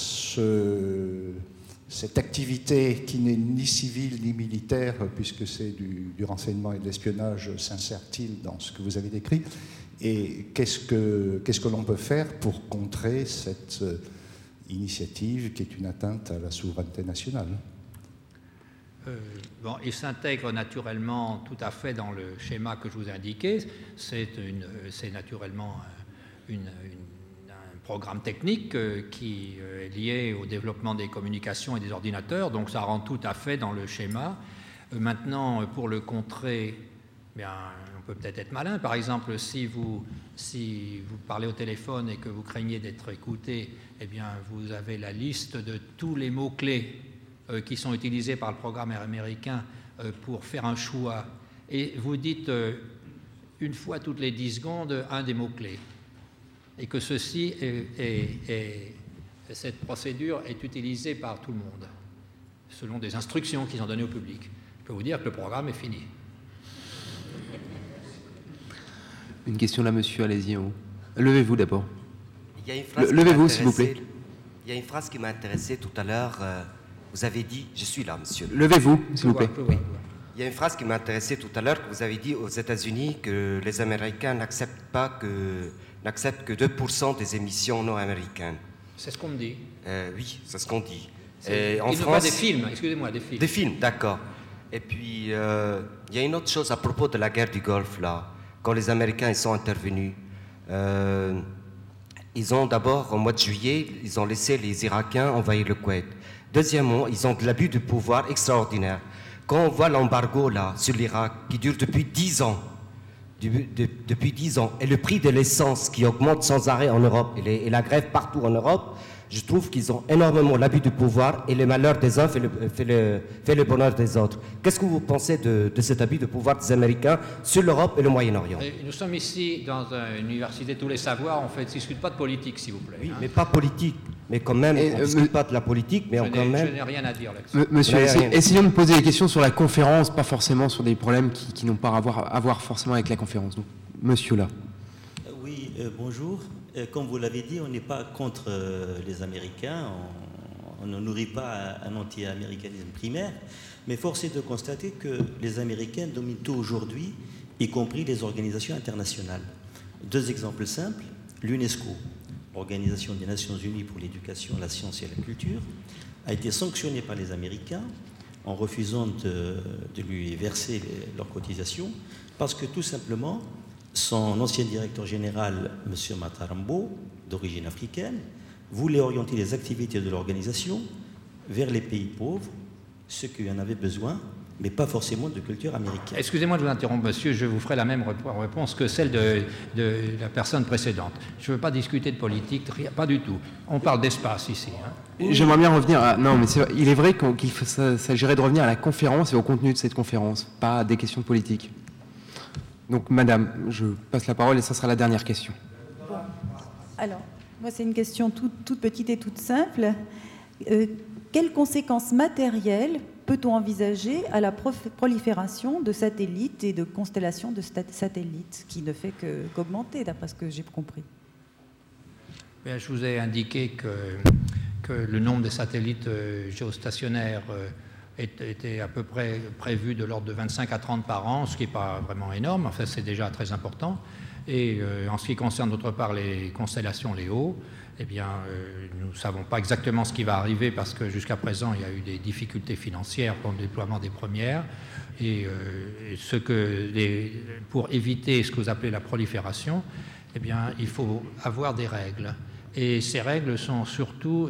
cette activité, qui n'est ni civile ni militaire, puisque c'est du renseignement et de l'espionnage, s'insère-t-il dans ce que vous avez décrit? Et qu'est-ce que l'on peut faire pour contrer cette initiative qui est une atteinte à la souveraineté nationale? Il s'intègre naturellement tout à fait dans le schéma que je vous ai indiqué. C'est naturellement un programme technique qui est lié au développement des communications et des ordinateurs, donc ça rentre tout à fait dans le schéma. Maintenant, pour le contrer, on peut peut-être être malin. Par exemple, si vous parlez au téléphone et que vous craignez d'être écouté, eh bien, vous avez la liste de tous les mots-clés qui sont utilisés par le programme américain pour faire un choix. Et vous dites une fois toutes les 10 secondes un des mots-clés. Et que cette procédure est utilisée par tout le monde, selon des instructions qu'ils ont données au public. Je peux vous dire que le programme est fini. Une question là, monsieur, allez-y en haut. Levez-vous d'abord. Levez-vous, s'il vous plaît. Il y a une phrase qui m'a intéressé tout à l'heure. Vous avez dit, je suis là, monsieur. Levez-vous, s'il vous plaît. Oui. Il y a une phrase qui m'a intéressé tout à l'heure, que vous avez dit aux États-Unis que les Américains n'acceptent que 2% des émissions non-américaines. C'est ce qu'on me dit. Oui, c'est ce qu'on dit. En France, pas des films, excusez-moi, des films. Des films, d'accord. Et puis, il y a une autre chose à propos de la guerre du Golfe, là. Quand les Américains ils sont intervenus, ils ont d'abord, au mois de juillet, ils ont laissé les Irakiens envahir le Koweït. Deuxièmement, ils ont de l'abus de pouvoir extraordinaire. Quand on voit l'embargo, là, sur l'Irak, qui dure depuis 10 ans, depuis 10 ans, et le prix de l'essence qui augmente sans arrêt en Europe, et la grève partout en Europe, je trouve qu'ils ont énormément l'abus du pouvoir et le malheur des uns fait le bonheur des autres. Qu'est-ce que vous pensez de cet abus de pouvoir des Américains sur l'Europe et le Moyen-Orient? Nous sommes ici dans une université de tous les savoirs, on ne discute pas de politique, s'il vous plaît. Oui, mais pas politique. Mais quand même, on ne discute pas de la politique, mais quand même... Je n'ai rien à dire là-dessus. Monsieur, essayons de poser des questions sur la conférence, pas forcément sur des problèmes qui n'ont pas à voir forcément avec la conférence. Donc, monsieur là. Oui, bonjour. Comme vous l'avez dit, on n'est pas contre les Américains, on ne nourrit pas un anti-américanisme primaire, mais force est de constater que les Américains dominent tout aujourd'hui, y compris les organisations internationales. 2 exemples simples, l'UNESCO, Organisation des Nations Unies pour l'éducation, la science et la culture, a été sanctionnée par les Américains en refusant de lui verser leurs cotisations, parce que tout simplement, son ancien directeur général, M. Matarambo, d'origine africaine, voulait orienter les activités de l'organisation vers les pays pauvres, ceux qui en avaient besoin, mais pas forcément de culture américaine. Excusez-moi de vous interrompre, monsieur, je vous ferai la même réponse que celle de la personne précédente. Je ne veux pas discuter de politique, pas du tout. On parle d'espace ici. Hein. J'aimerais bien revenir à... Non, mais il est vrai qu'il s'agirait de revenir à la conférence et au contenu de cette conférence, pas à des questions politiques. Donc, madame, je passe la parole et ça sera la dernière question. Bon. Alors, moi, c'est une question toute petite et toute simple. Quelles conséquences matérielles peut-on envisager à la prolifération de satellites et de constellations de satellites, qui ne fait qu'augmenter, d'après ce que j'ai compris? Bien, je vous ai indiqué que le nombre de satellites géostationnaires était à peu près prévu de l'ordre de 25 à 30 par an, ce qui n'est pas vraiment énorme, enfin c'est déjà très important. Et en ce qui concerne d'autre part les constellations Léo, eh bien nous ne savons pas exactement ce qui va arriver parce que jusqu'à présent il y a eu des difficultés financières pour le déploiement des premières et pour éviter ce que vous appelez la prolifération, eh bien il faut avoir des règles. Et ces règles sont surtout,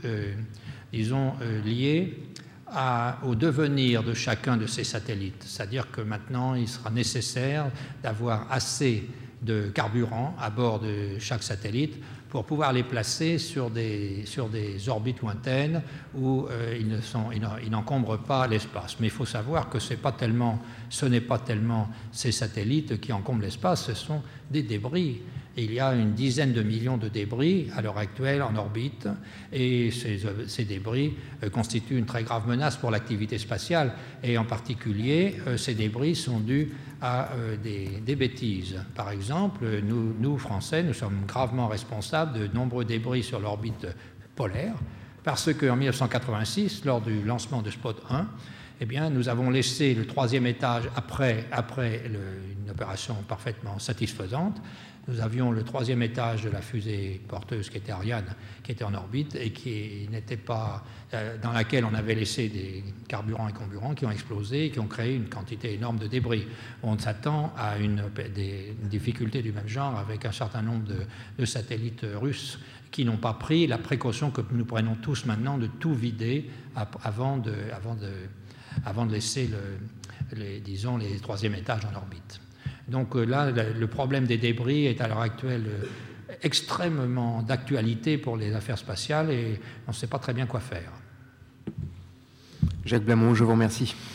liées au devenir de chacun de ces satellites. C'est-à-dire que maintenant, il sera nécessaire d'avoir assez de carburant à bord de chaque satellite pour pouvoir les placer sur des orbites lointaines où ils n'encombrent pas l'espace. Mais il faut savoir que ce n'est pas tellement ces satellites qui encombrent l'espace, ce sont des débris. Et il y a une dizaine de millions de débris à l'heure actuelle en orbite et ces débris constituent une très grave menace pour l'activité spatiale et en particulier ces débris sont dus à des bêtises. Par exemple, nous Français, nous sommes gravement responsables de nombreux débris sur l'orbite polaire parce qu'en 1986, lors du lancement de Spot 1, eh bien, nous avons laissé le 3e étage après une opération parfaitement satisfaisante. Nous avions le 3e étage de la fusée porteuse qui était Ariane, qui était en orbite et qui n'était pas, dans laquelle on avait laissé des carburants et comburants qui ont explosé et qui ont créé une quantité énorme de débris. On s'attend à une difficulté du même genre avec un certain nombre de satellites russes qui n'ont pas pris la précaution que nous prenons tous maintenant de tout vider avant de laisser les 3e étages en orbite. Donc là, le problème des débris est à l'heure actuelle extrêmement d'actualité pour les affaires spatiales et on ne sait pas très bien quoi faire. Jacques Blamont, je vous remercie.